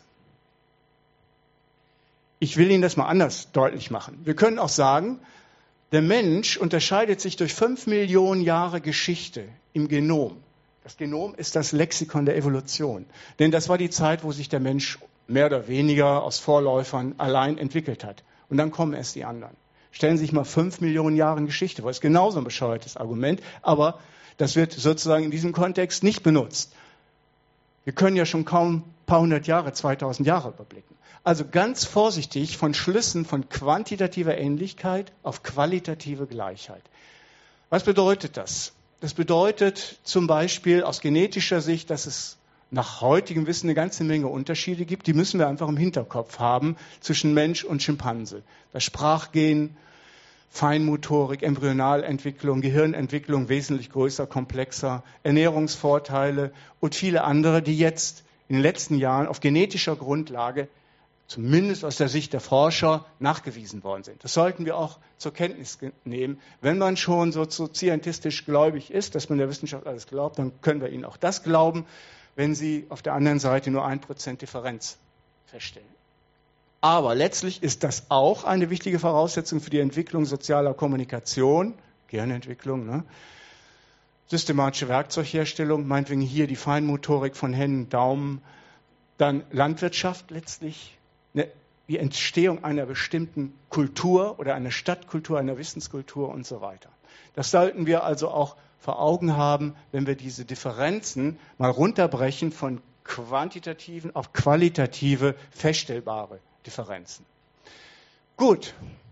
Ich will Ihnen das mal anders deutlich machen. Wir können auch sagen, der Mensch unterscheidet sich durch fünf Millionen Jahre Geschichte im Genom. Das Genom ist das Lexikon der Evolution. Denn das war die Zeit, wo sich der Mensch mehr oder weniger aus Vorläufern allein entwickelt hat. Und dann kommen erst die anderen. Stellen Sie sich mal fünf Millionen Jahre Geschichte vor. Das ist genauso ein bescheuertes Argument, aber das wird sozusagen in diesem Kontext nicht benutzt. Wir können ja schon kaum ein paar hundert Jahre, zweitausend Jahre überblicken. Also ganz vorsichtig von Schlüssen von quantitativer Ähnlichkeit auf qualitative Gleichheit. Was bedeutet das? Das bedeutet zum Beispiel aus genetischer Sicht, dass es nach heutigem Wissen eine ganze Menge Unterschiede gibt. Die müssen wir einfach im Hinterkopf haben zwischen Mensch und Schimpanse. Das Sprachgen, Feinmotorik, Embryonalentwicklung, Gehirnentwicklung wesentlich größer, komplexer, Ernährungsvorteile und viele andere, die jetzt in den letzten Jahren auf genetischer Grundlage zumindest aus der Sicht der Forscher nachgewiesen worden sind. Das sollten wir auch zur Kenntnis nehmen. Wenn man schon so scientistisch gläubig ist, dass man der Wissenschaft alles glaubt, dann können wir ihnen auch das glauben, wenn sie auf der anderen Seite nur ein Prozent Differenz feststellen. Aber letztlich ist das auch eine wichtige Voraussetzung für die Entwicklung sozialer Kommunikation, Gehirnentwicklung, ne? Systematische Werkzeugherstellung, meinetwegen hier die Feinmotorik von Händen, Daumen, dann Landwirtschaft letztlich, die Entstehung einer bestimmten Kultur oder einer Stadtkultur, einer Wissenskultur und so weiter. Das sollten wir also auch vor Augen haben, wenn wir diese Differenzen mal runterbrechen von quantitativen auf qualitative, feststellbare Differenzen. Gut,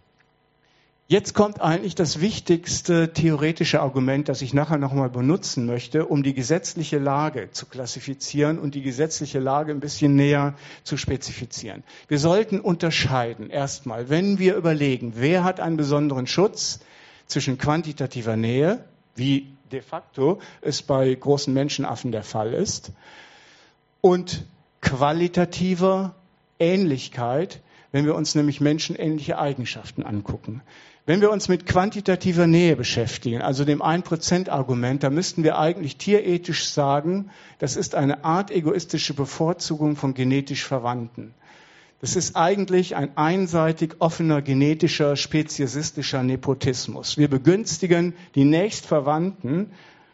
jetzt kommt eigentlich das wichtigste theoretische Argument, das ich nachher nochmal benutzen möchte, um die gesetzliche Lage zu klassifizieren und die gesetzliche Lage ein bisschen näher zu spezifizieren. Wir sollten unterscheiden, erstmal, wenn wir überlegen, wer hat einen besonderen Schutz zwischen quantitativer Nähe, wie de facto es bei großen Menschenaffen der Fall ist, und qualitativer Ähnlichkeit, wenn wir uns nämlich menschenähnliche Eigenschaften angucken. Wenn wir uns mit quantitativer Nähe beschäftigen, also dem ein Prozent Argument, da müssten wir eigentlich tierethisch sagen, das ist eine Art egoistische Bevorzugung von genetisch Verwandten. Das ist eigentlich ein einseitig offener genetischer, speziesistischer Nepotismus. Wir begünstigen die Nächstverwandten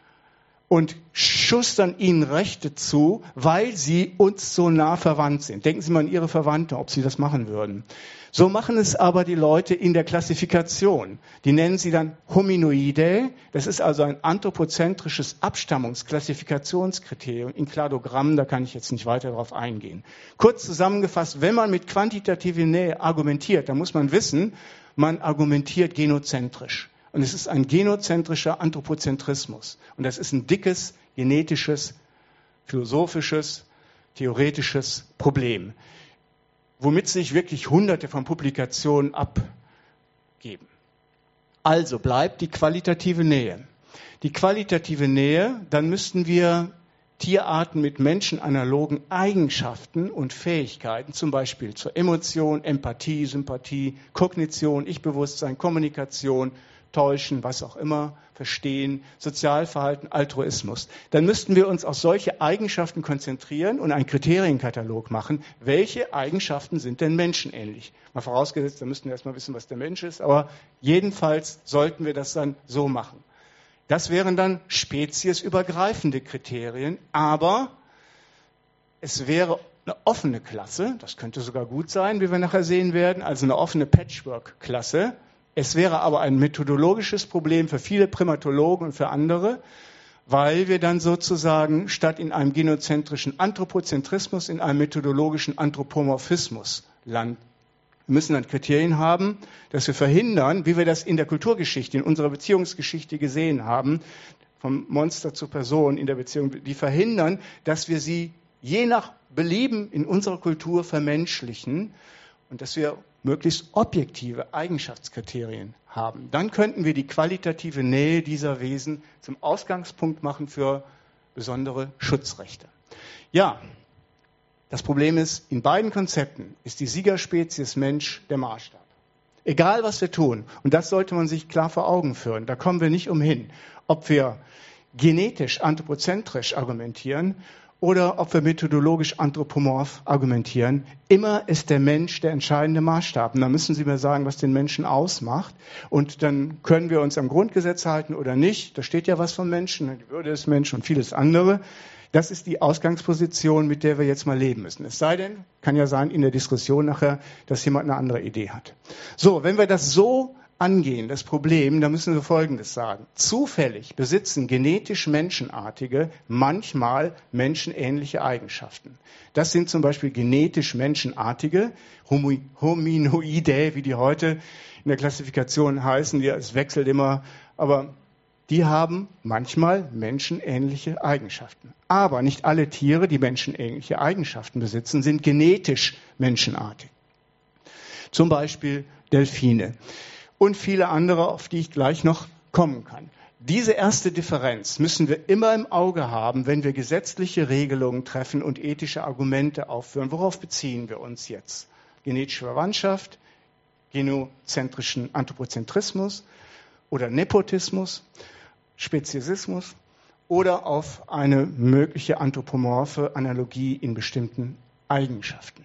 und schustern ihnen Rechte zu, weil sie uns so nah verwandt sind. Denken Sie mal an Ihre Verwandten, ob Sie das machen würden. So machen es aber die Leute in der Klassifikation. Die nennen sie dann Hominoidae. Das ist also ein anthropozentrisches Abstammungsklassifikationskriterium in Kladogrammen. Da kann ich jetzt nicht weiter darauf eingehen. Kurz zusammengefasst, wenn man mit quantitativer Nähe argumentiert, dann muss man wissen, man argumentiert genozentrisch. Und es ist ein genozentrischer Anthropozentrismus. Und das ist ein dickes, genetisches, philosophisches, theoretisches Problem, womit sich wirklich hunderte von Publikationen abgeben. Also bleibt die qualitative Nähe. Die qualitative Nähe, dann müssten wir Tierarten mit menschenanalogen Eigenschaften und Fähigkeiten, zum Beispiel zur Emotion, Empathie, Sympathie, Kognition, Ich-Bewusstsein, Kommunikation, Täuschen, was auch immer, Verstehen, Sozialverhalten, Altruismus. Dann müssten wir uns auf solche Eigenschaften konzentrieren und einen Kriterienkatalog machen. Welche Eigenschaften sind denn menschenähnlich? Mal vorausgesetzt, da müssten wir erstmal wissen, was der Mensch ist, aber jedenfalls sollten wir das dann so machen. Das wären dann speziesübergreifende Kriterien, aber es wäre eine offene Klasse, das könnte sogar gut sein, wie wir nachher sehen werden, also eine offene Patchwork-Klasse. Es wäre aber ein methodologisches Problem für viele Primatologen und für andere, weil wir dann sozusagen statt in einem genozentrischen Anthropozentrismus in einem methodologischen Anthropomorphismus landen. Wir müssen dann Kriterien haben, dass wir verhindern, wie wir das in der Kulturgeschichte, in unserer Beziehungsgeschichte gesehen haben, vom Monster zur Person in der Beziehung, die verhindern, dass wir sie je nach Belieben in unserer Kultur vermenschlichen und dass wir möglichst objektive Eigenschaftskriterien haben. Dann könnten wir die qualitative Nähe dieser Wesen zum Ausgangspunkt machen für besondere Schutzrechte. Ja, das Problem ist, in beiden Konzepten ist die Siegerspezies Mensch der Maßstab. Egal, was wir tun. Und das sollte man sich klar vor Augen führen. Da kommen wir nicht umhin. Ob wir genetisch anthropozentrisch argumentieren oder ob wir methodologisch anthropomorph argumentieren. Immer ist der Mensch der entscheidende Maßstab. Und da müssen Sie mir sagen, was den Menschen ausmacht. Und dann können wir uns am Grundgesetz halten oder nicht. Da steht ja was vom Menschen, die Würde des Menschen und vieles andere. Das ist die Ausgangsposition, mit der wir jetzt mal leben müssen. Es sei denn, kann ja sein in der Diskussion nachher, dass jemand eine andere Idee hat. So, wenn wir das so angehen, das Problem, dann müssen wir Folgendes sagen. Zufällig besitzen genetisch Menschenartige manchmal menschenähnliche Eigenschaften. Das sind zum Beispiel genetisch Menschenartige, Hominoidae, wie die heute in der Klassifikation heißen, es wechselt immer, aber die haben manchmal menschenähnliche Eigenschaften. Aber nicht alle Tiere, die menschenähnliche Eigenschaften besitzen, sind genetisch menschenartig. Zum Beispiel Delfine. Und viele andere, auf die ich gleich noch kommen kann. Diese erste Differenz müssen wir immer im Auge haben, wenn wir gesetzliche Regelungen treffen und ethische Argumente aufführen. Worauf beziehen wir uns jetzt? Genetische Verwandtschaft, genozentrischen Anthropozentrismus oder Nepotismus, Speziesismus oder auf eine mögliche anthropomorphe Analogie in bestimmten Eigenschaften.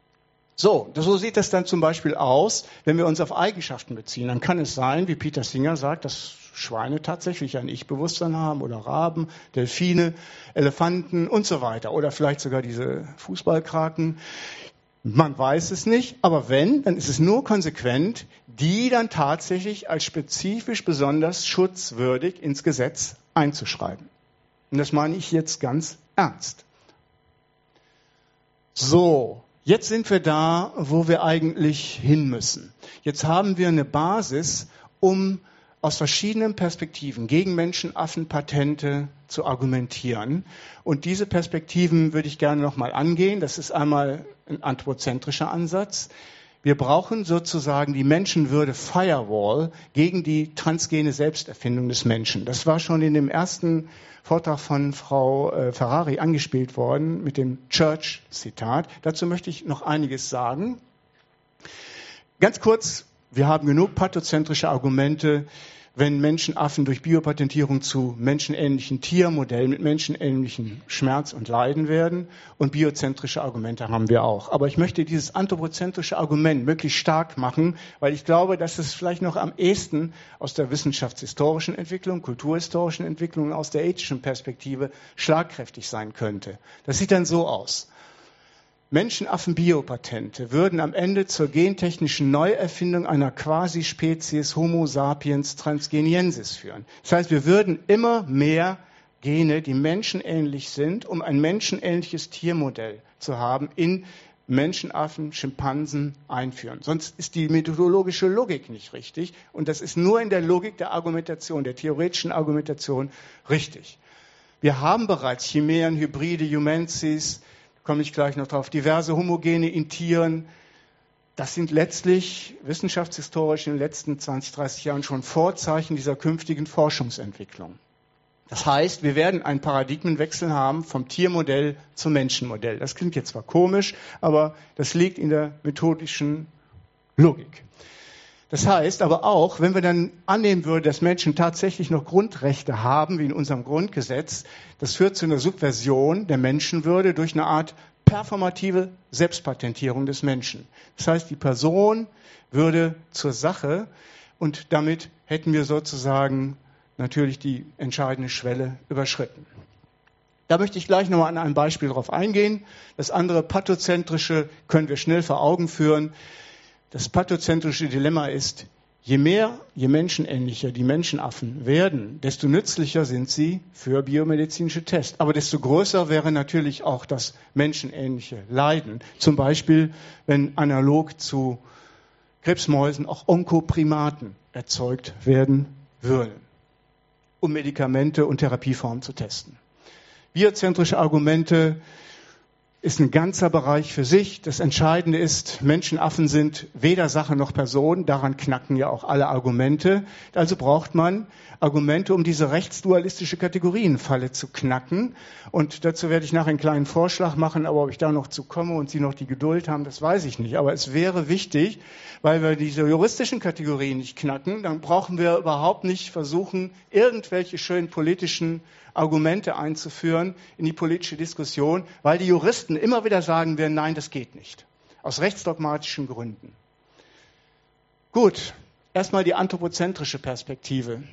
So, so sieht das dann zum Beispiel aus, wenn wir uns auf Eigenschaften beziehen. Dann kann es sein, wie Peter Singer sagt, dass Schweine tatsächlich ein Ich-Bewusstsein haben oder Raben, Delfine, Elefanten und so weiter. Oder vielleicht sogar diese Fußballkraken. Man weiß es nicht, aber wenn, dann ist es nur konsequent, die dann tatsächlich als spezifisch besonders schutzwürdig ins Gesetz einzuschreiben. Und das meine ich jetzt ganz ernst. So. Jetzt sind wir da, wo wir eigentlich hin müssen. Jetzt haben wir eine Basis, um aus verschiedenen Perspektiven gegen Menschenaffenpatente zu argumentieren. Und diese Perspektiven würde ich gerne nochmal angehen. Das ist einmal ein anthropozentrischer Ansatz. Wir brauchen sozusagen die Menschenwürde Firewall gegen die transgene Selbsterfindung des Menschen. Das war schon in dem ersten Vortrag von Frau äh, Ferrari angespielt worden mit dem Church-Zitat. Dazu möchte ich noch einiges sagen. Ganz kurz, wir haben genug pathozentrische Argumente, wenn Menschenaffen durch Biopatentierung zu menschenähnlichen Tiermodellen mit menschenähnlichem Schmerz und Leiden werden. Und biozentrische Argumente haben wir auch. Aber ich möchte dieses anthropozentrische Argument möglichst stark machen, weil ich glaube, dass es vielleicht noch am ehesten aus der wissenschaftshistorischen Entwicklung, kulturhistorischen Entwicklung, aus der ethischen Perspektive schlagkräftig sein könnte. Das sieht dann so aus. Menschenaffen-Biopatente würden am Ende zur gentechnischen Neuerfindung einer Quasi-Spezies Homo sapiens transgeniensis führen. Das heißt, wir würden immer mehr Gene, die menschenähnlich sind, um ein menschenähnliches Tiermodell zu haben, in Menschenaffen, Schimpansen einführen. Sonst ist die methodologische Logik nicht richtig. Und das ist nur in der Logik der Argumentation, der theoretischen Argumentation richtig. Wir haben bereits Chimären, Hybride, Humancies, komme ich gleich noch drauf, diverse Homogene in Tieren. Das sind letztlich wissenschaftshistorisch in den letzten zwanzig, dreißig Jahren schon Vorzeichen dieser künftigen Forschungsentwicklung. Das heißt, wir werden einen Paradigmenwechsel haben vom Tiermodell zum Menschenmodell. Das klingt jetzt zwar komisch, aber das liegt in der methodischen Logik. Das heißt aber auch, wenn wir dann annehmen würden, dass Menschen tatsächlich noch Grundrechte haben, wie in unserem Grundgesetz, das führt zu einer Subversion der Menschenwürde durch eine Art performative Selbstpatentierung des Menschen. Das heißt, die Person würde zur Sache und damit hätten wir sozusagen natürlich die entscheidende Schwelle überschritten. Da möchte ich gleich nochmal an einem Beispiel drauf eingehen. Das andere pathozentrische können wir schnell vor Augen führen. Das pathozentrische Dilemma ist, Je mehr, je menschenähnlicher die Menschenaffen werden, desto nützlicher sind sie für biomedizinische Tests. Aber desto größer wäre natürlich auch das menschenähnliche Leiden. Zum Beispiel, wenn analog zu Krebsmäusen auch Onkoprimaten erzeugt werden würden, um Medikamente und Therapieformen zu testen. Biozentrische Argumente ist ein ganzer Bereich für sich. Das Entscheidende ist, Menschenaffen sind weder Sache noch Person. Daran knacken ja auch alle Argumente. Also braucht man Argumente, um diese rechtsdualistische Kategorienfalle zu knacken. Und dazu werde ich nachher einen kleinen Vorschlag machen. Aber ob ich da noch zu komme und Sie noch die Geduld haben, das weiß ich nicht. Aber es wäre wichtig, weil wir diese juristischen Kategorien nicht knacken, dann brauchen wir überhaupt nicht versuchen, irgendwelche schönen politischen Argumente einzuführen in die politische Diskussion, weil die Juristen immer wieder sagen werden, nein, das geht nicht. Aus rechtsdogmatischen Gründen. Gut, erstmal die anthropozentrische Perspektive.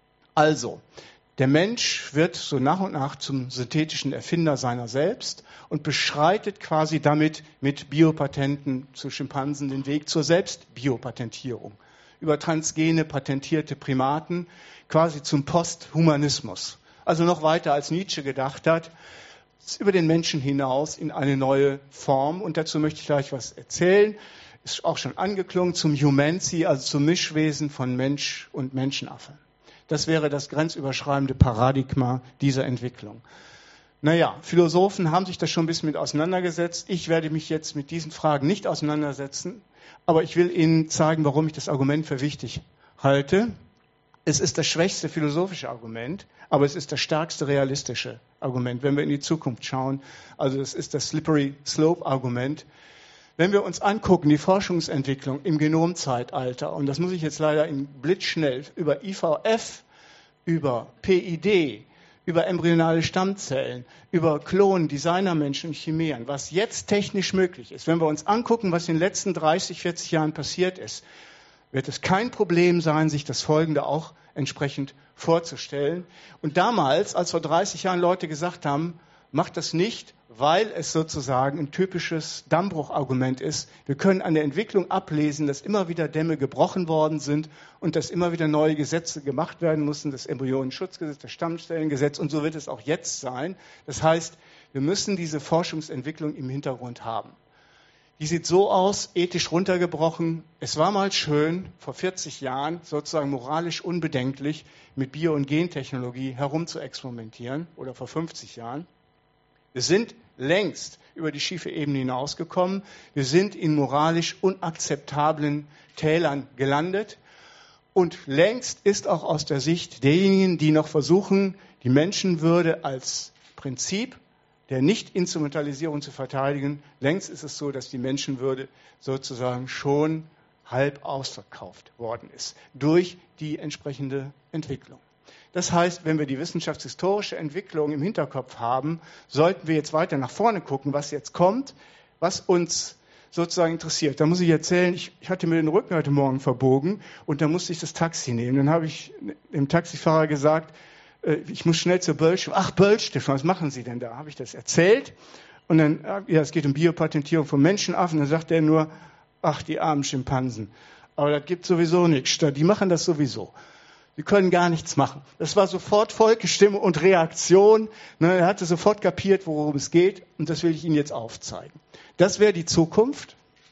Also, der Mensch wird so nach und nach zum synthetischen Erfinder seiner selbst und beschreitet quasi damit mit Biopatenten zu Schimpansen den Weg zur Selbstbiopatentierung. Über transgene, patentierte Primaten quasi zum Posthumanismus. Also noch weiter als Nietzsche gedacht hat, über den Menschen hinaus in eine neue Form. Und dazu möchte ich gleich was erzählen. Ist auch schon angeklungen zum Humancy, also zum Mischwesen von Mensch und Menschenaffe. Das wäre das grenzüberschreitende Paradigma dieser Entwicklung. Naja, Philosophen haben sich da schon ein bisschen mit auseinandergesetzt. Ich werde mich jetzt mit diesen Fragen nicht auseinandersetzen, aber ich will Ihnen zeigen, warum ich das Argument für wichtig halte. Es ist das schwächste philosophische Argument, aber es ist das stärkste realistische Argument, wenn wir in die Zukunft schauen. Also es ist das Slippery Slope Argument. Wenn wir uns angucken, die Forschungsentwicklung im Genomzeitalter, und das muss ich jetzt leider in blitzschnell, über I V F, über P I D, über embryonale Stammzellen, über Klonen, Designermenschen und Chimären, was jetzt technisch möglich ist. Wenn wir uns angucken, was in den letzten dreißig, vierzig Jahren passiert ist, wird es kein Problem sein, sich das Folgende auch entsprechend vorzustellen. Und damals, als vor dreißig Jahren Leute gesagt haben, macht das nicht, weil es sozusagen ein typisches Dammbruchargument ist. Wir können an der Entwicklung ablesen, dass immer wieder Dämme gebrochen worden sind und dass immer wieder neue Gesetze gemacht werden mussten, das Embryonenschutzgesetz, das Stammzellengesetz, und so wird es auch jetzt sein. Das heißt, wir müssen diese Forschungsentwicklung im Hintergrund haben. Die sieht so aus, ethisch runtergebrochen. Es war mal schön, vor vierzig Jahren, sozusagen moralisch unbedenklich, mit Bio- und Gentechnologie herumzuexperimentieren, oder vor fünfzig Jahren. Wir sind längst über die schiefe Ebene hinausgekommen. Wir sind in moralisch unakzeptablen Tälern gelandet. Und längst ist auch aus der Sicht derjenigen, die noch versuchen, die Menschenwürde als Prinzip der Nicht-Instrumentalisierung zu verteidigen, längst ist es so, dass die Menschenwürde sozusagen schon halb ausverkauft worden ist durch die entsprechende Entwicklung. Das heißt, wenn wir die wissenschaftshistorische Entwicklung im Hinterkopf haben, sollten wir jetzt weiter nach vorne gucken, was jetzt kommt, was uns sozusagen interessiert. Da muss ich erzählen, ich, ich hatte mir den Rücken heute Morgen verbogen und da musste ich das Taxi nehmen. Dann habe ich dem Taxifahrer gesagt, ich muss schnell zur Böllstiftung. Ach, Böllstiftung, was machen Sie denn da? Habe ich das erzählt? Und dann, ja, es geht um Biopatentierung von Menschenaffen. Dann sagt er nur, ach, die armen Schimpansen. Aber das gibt sowieso nichts. Die machen das sowieso. Die können gar nichts machen. Das war sofort Volksstimme und Reaktion. Er hatte sofort kapiert, worum es geht. Und das will ich Ihnen jetzt aufzeigen. Das wäre die Zukunft.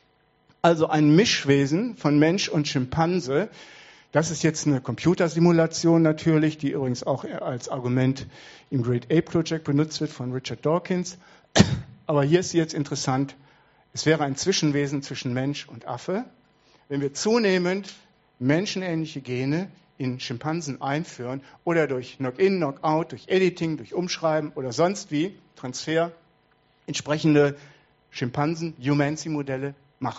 Also ein Mischwesen von Mensch und Schimpanse. Das ist jetzt eine Computersimulation natürlich, die übrigens auch als Argument im Great Ape Project benutzt wird von Richard Dawkins. Aber hier ist sie jetzt interessant. Es wäre ein Zwischenwesen zwischen Mensch und Affe. Wenn wir zunehmend menschenähnliche Gene in Schimpansen einführen oder durch Knock-in, Knock-out, durch Editing, durch Umschreiben oder sonst wie, Transfer, entsprechende Schimpansen-Humancy-Modelle machen.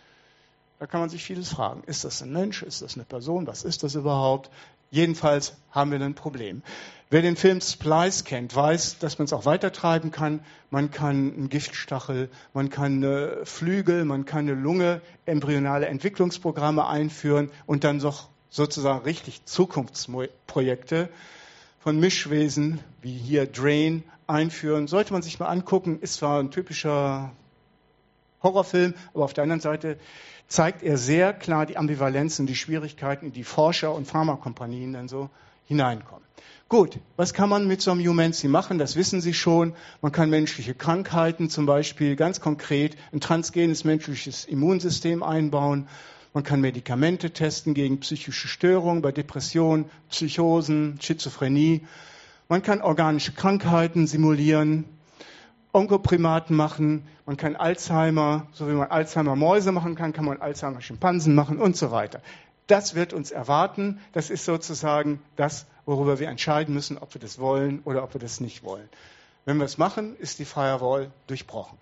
Da kann man sich vieles fragen. Ist das ein Mensch? Ist das eine Person? Was ist das überhaupt? Jedenfalls haben wir ein Problem. Wer den Film Splice kennt, weiß, dass man es auch weitertreiben kann. Man kann einen Giftstachel, man kann eine Flügel, man kann eine Lunge, embryonale Entwicklungsprogramme einführen und dann doch sozusagen richtig Zukunftsprojekte von Mischwesen, wie hier Drain, einführen. Sollte man sich mal angucken, ist zwar ein typischer Horrorfilm, aber auf der anderen Seite zeigt er sehr klar die Ambivalenzen, die Schwierigkeiten, in die Forscher und Pharmakompanien dann so hineinkommen. Gut, was kann man mit so einem Humancy machen? Das wissen Sie schon. Man kann menschliche Krankheiten zum Beispiel ganz konkret ein transgenes menschliches Immunsystem einbauen. Man kann Medikamente testen gegen psychische Störungen, bei Depressionen, Psychosen, Schizophrenie. Man kann organische Krankheiten simulieren, Onkoprimaten machen, man kann Alzheimer, so wie man Alzheimer-Mäuse machen kann, kann man Alzheimer-Schimpansen machen und so weiter. Das wird uns erwarten. Das ist sozusagen das, worüber wir entscheiden müssen, ob wir das wollen oder ob wir das nicht wollen. Wenn wir es machen, ist die Firewall durchbrochen.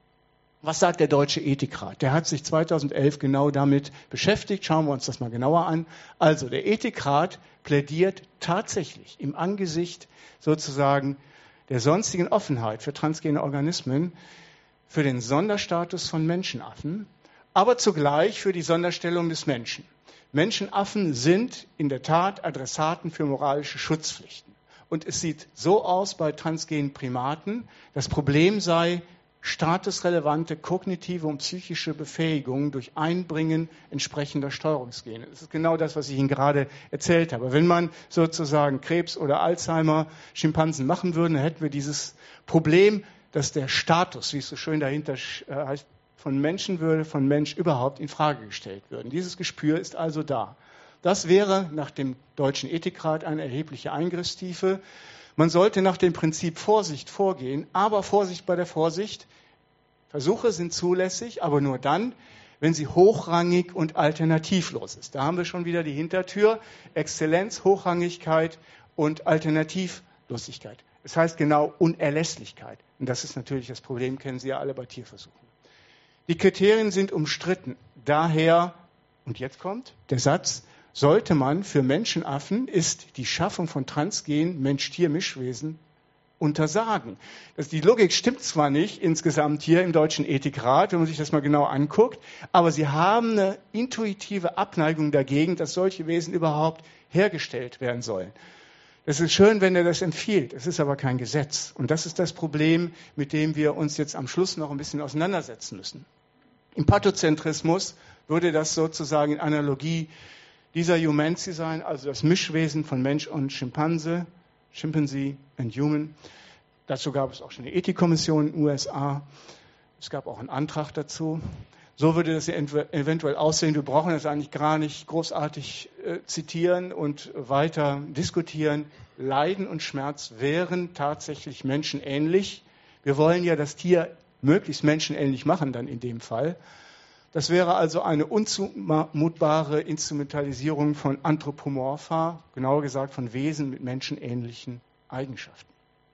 Was sagt der Deutsche Ethikrat? Der hat sich zweitausendelf genau damit beschäftigt. Schauen wir uns das mal genauer an. Also der Ethikrat plädiert tatsächlich im Angesicht sozusagen der sonstigen Offenheit für transgene Organismen für den Sonderstatus von Menschenaffen, aber zugleich für die Sonderstellung des Menschen. Menschenaffen sind in der Tat Adressaten für moralische Schutzpflichten. Und es sieht so aus bei transgenen Primaten, das Problem sei statusrelevante kognitive und psychische Befähigungen durch Einbringen entsprechender Steuerungsgene. Das ist genau das, was ich Ihnen gerade erzählt habe. Wenn man sozusagen Krebs oder Alzheimer Schimpansen machen würde, dann hätten wir dieses Problem, dass der Status, wie es so schön dahinter heißt, von Menschenwürde, von Mensch überhaupt in Frage gestellt würden. Dieses Gespür ist also da. Das wäre nach dem Deutschen Ethikrat eine erhebliche Eingriffstiefe. Man sollte nach dem Prinzip Vorsicht vorgehen, aber Vorsicht bei der Vorsicht. Versuche sind zulässig, aber nur dann, wenn sie hochrangig und alternativlos ist. Da haben wir schon wieder die Hintertür. Exzellenz, Hochrangigkeit und Alternativlosigkeit. Das heißt genau Unerlässlichkeit. Und das ist natürlich das Problem, kennen Sie ja alle bei Tierversuchen. Die Kriterien sind umstritten. Daher, und jetzt kommt der Satz, sollte man für Menschenaffen ist die Schaffung von Transgen Mensch-Tier-Mischwesen untersagen. Das, die Logik stimmt zwar nicht insgesamt hier im Deutschen Ethikrat, wenn man sich das mal genau anguckt, aber sie haben eine intuitive Abneigung dagegen, dass solche Wesen überhaupt hergestellt werden sollen. Das ist schön, wenn er das empfiehlt. Es ist aber kein Gesetz. Und das ist das Problem, mit dem wir uns jetzt am Schluss noch ein bisschen auseinandersetzen müssen. Im Pathozentrismus würde das sozusagen in Analogie dieser Humancy sein, also das Mischwesen von Mensch und Schimpanse, Chimpanzee and Human. Dazu gab es auch schon eine Ethikkommission in den U S A. Es gab auch einen Antrag dazu. So würde das eventuell aussehen. Wir brauchen das eigentlich gar nicht großartig äh, zitieren und weiter diskutieren. Leiden und Schmerz wären tatsächlich menschenähnlich. Wir wollen ja das Tier möglichst menschenähnlich machen dann in dem Fall. Das wäre also eine unzumutbare Instrumentalisierung von Anthropomorpha, genauer gesagt von Wesen mit menschenähnlichen Eigenschaften.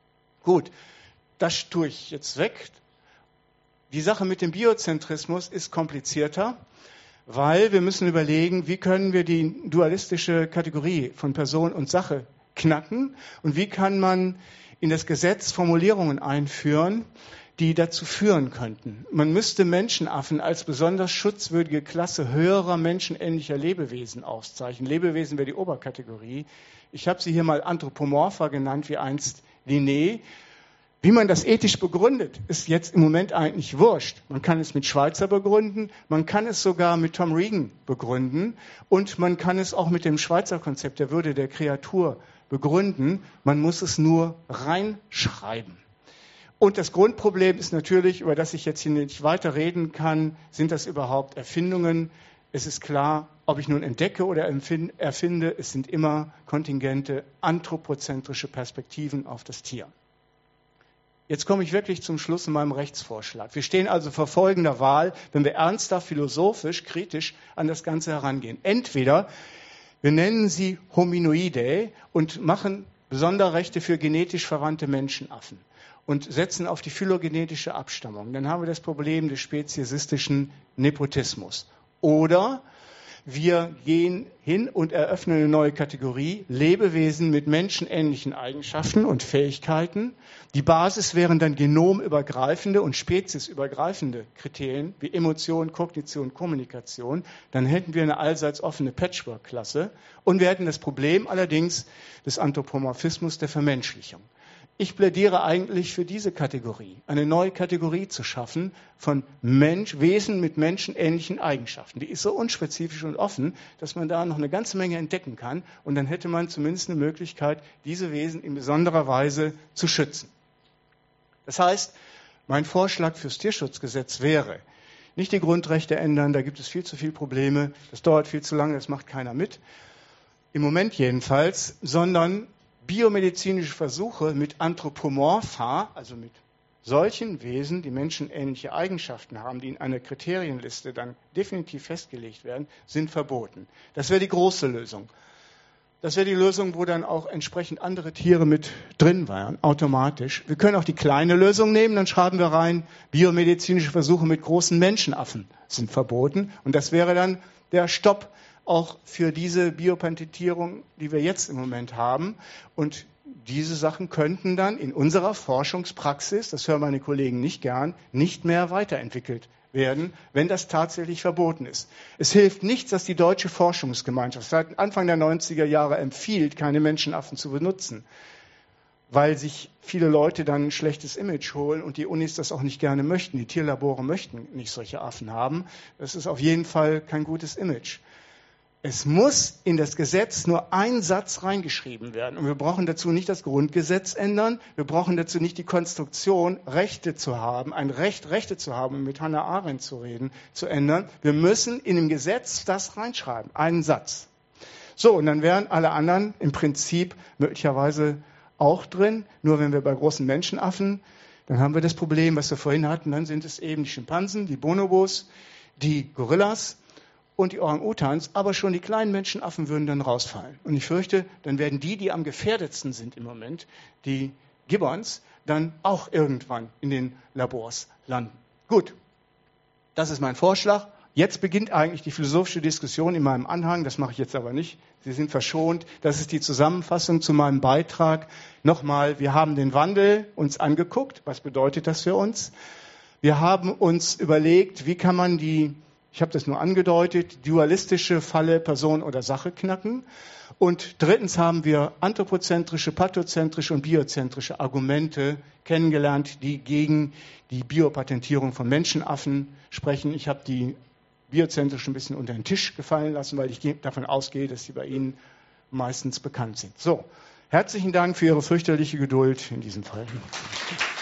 Gut, das tue ich jetzt weg. Die Sache mit dem Biozentrismus ist komplizierter, weil wir müssen überlegen, wie können wir die dualistische Kategorie von Person und Sache knacken und wie kann man in das Gesetz Formulierungen einführen, die dazu führen könnten. Man müsste Menschenaffen als besonders schutzwürdige Klasse höherer menschenähnlicher Lebewesen auszeichnen. Lebewesen wäre die Oberkategorie. Ich habe sie hier mal Anthropomorpha genannt, wie einst Linné. Wie man das ethisch begründet, ist jetzt im Moment eigentlich wurscht. Man kann es mit Schweitzer begründen, man kann es sogar mit Tom Regan begründen und man kann es auch mit dem Schweizer Konzept der Würde der Kreatur begründen. Man muss es nur reinschreiben. Und das Grundproblem ist natürlich, über das ich jetzt hier nicht weiter reden kann, sind das überhaupt Erfindungen? Es ist klar, ob ich nun entdecke oder erfinde, es sind immer kontingente anthropozentrische Perspektiven auf das Tier. Jetzt komme ich wirklich zum Schluss in meinem Rechtsvorschlag. Wir stehen also vor folgender Wahl, wenn wir ernsthaft, philosophisch, kritisch an das Ganze herangehen. Entweder wir nennen sie Hominoidae und machen Sonderrechte für genetisch verwandte Menschenaffen und setzen auf die phylogenetische Abstammung. Dann haben wir das Problem des speziesistischen Nepotismus. Oder wir gehen hin und eröffnen eine neue Kategorie, Lebewesen mit menschenähnlichen Eigenschaften und Fähigkeiten. Die Basis wären dann genomübergreifende und speziesübergreifende Kriterien wie Emotion, Kognition, Kommunikation. Dann hätten wir eine allseits offene Patchwork-Klasse und wir hätten das Problem allerdings des Anthropomorphismus der Vermenschlichung. Ich plädiere eigentlich für diese Kategorie, eine neue Kategorie zu schaffen von Mensch, Wesen mit menschenähnlichen Eigenschaften. Die ist so unspezifisch und offen, dass man da noch eine ganze Menge entdecken kann. Und dann hätte man zumindest eine Möglichkeit, diese Wesen in besonderer Weise zu schützen. Das heißt, mein Vorschlag fürs Tierschutzgesetz wäre, nicht die Grundrechte ändern, da gibt es viel zu viele Probleme, das dauert viel zu lange, das macht keiner mit. Im Moment jedenfalls, sondern biomedizinische Versuche mit Anthropomorpha, also mit solchen Wesen, die menschenähnliche Eigenschaften haben, die in einer Kriterienliste dann definitiv festgelegt werden, sind verboten. Das wäre die große Lösung. Das wäre die Lösung, wo dann auch entsprechend andere Tiere mit drin wären, automatisch. Wir können auch die kleine Lösung nehmen, dann schreiben wir rein, biomedizinische Versuche mit großen Menschenaffen sind verboten. Und das wäre dann der Stopp auch für diese Biopatentierung, die wir jetzt im Moment haben. Und diese Sachen könnten dann in unserer Forschungspraxis, das hören meine Kollegen nicht gern, nicht mehr weiterentwickelt werden, wenn das tatsächlich verboten ist. Es hilft nichts, dass die deutsche Forschungsgemeinschaft seit Anfang der neunziger Jahre empfiehlt, keine Menschenaffen zu benutzen, weil sich viele Leute dann ein schlechtes Image holen und die Unis das auch nicht gerne möchten. Die Tierlabore möchten nicht solche Affen haben. Das ist auf jeden Fall kein gutes Image. Es muss in das Gesetz nur ein Satz reingeschrieben werden. Und wir brauchen dazu nicht das Grundgesetz ändern. Wir brauchen dazu nicht die Konstruktion, Rechte zu haben, ein Recht, Rechte zu haben, um mit Hannah Arendt zu reden, zu ändern. Wir müssen in dem Gesetz das reinschreiben. Einen Satz. So, und dann wären alle anderen im Prinzip möglicherweise auch drin. Nur wenn wir bei großen Menschenaffen, dann haben wir das Problem, was wir vorhin hatten. Dann sind es eben die Schimpansen, die Bonobos, die Gorillas und die Orang-Utans, aber schon die kleinen Menschenaffen würden dann rausfallen. Und ich fürchte, dann werden die, die am gefährdetsten sind im Moment, die Gibbons, dann auch irgendwann in den Labors landen. Gut, das ist mein Vorschlag. Jetzt beginnt eigentlich die philosophische Diskussion in meinem Anhang, das mache ich jetzt aber nicht. Sie sind verschont. Das ist die Zusammenfassung zu meinem Beitrag. Nochmal, wir haben den Wandel uns angeguckt. Was bedeutet das für uns? Wir haben uns überlegt, wie kann man die, ich habe das nur angedeutet, dualistische Falle Person oder Sache knacken. Und drittens haben wir anthropozentrische, pathozentrische und biozentrische Argumente kennengelernt, die gegen die Biopatentierung von Menschenaffen sprechen. Ich habe die biozentrisch ein bisschen unter den Tisch gefallen lassen, weil ich davon ausgehe, dass sie bei Ihnen meistens bekannt sind. So, herzlichen Dank für Ihre fürchterliche Geduld in diesem Fall.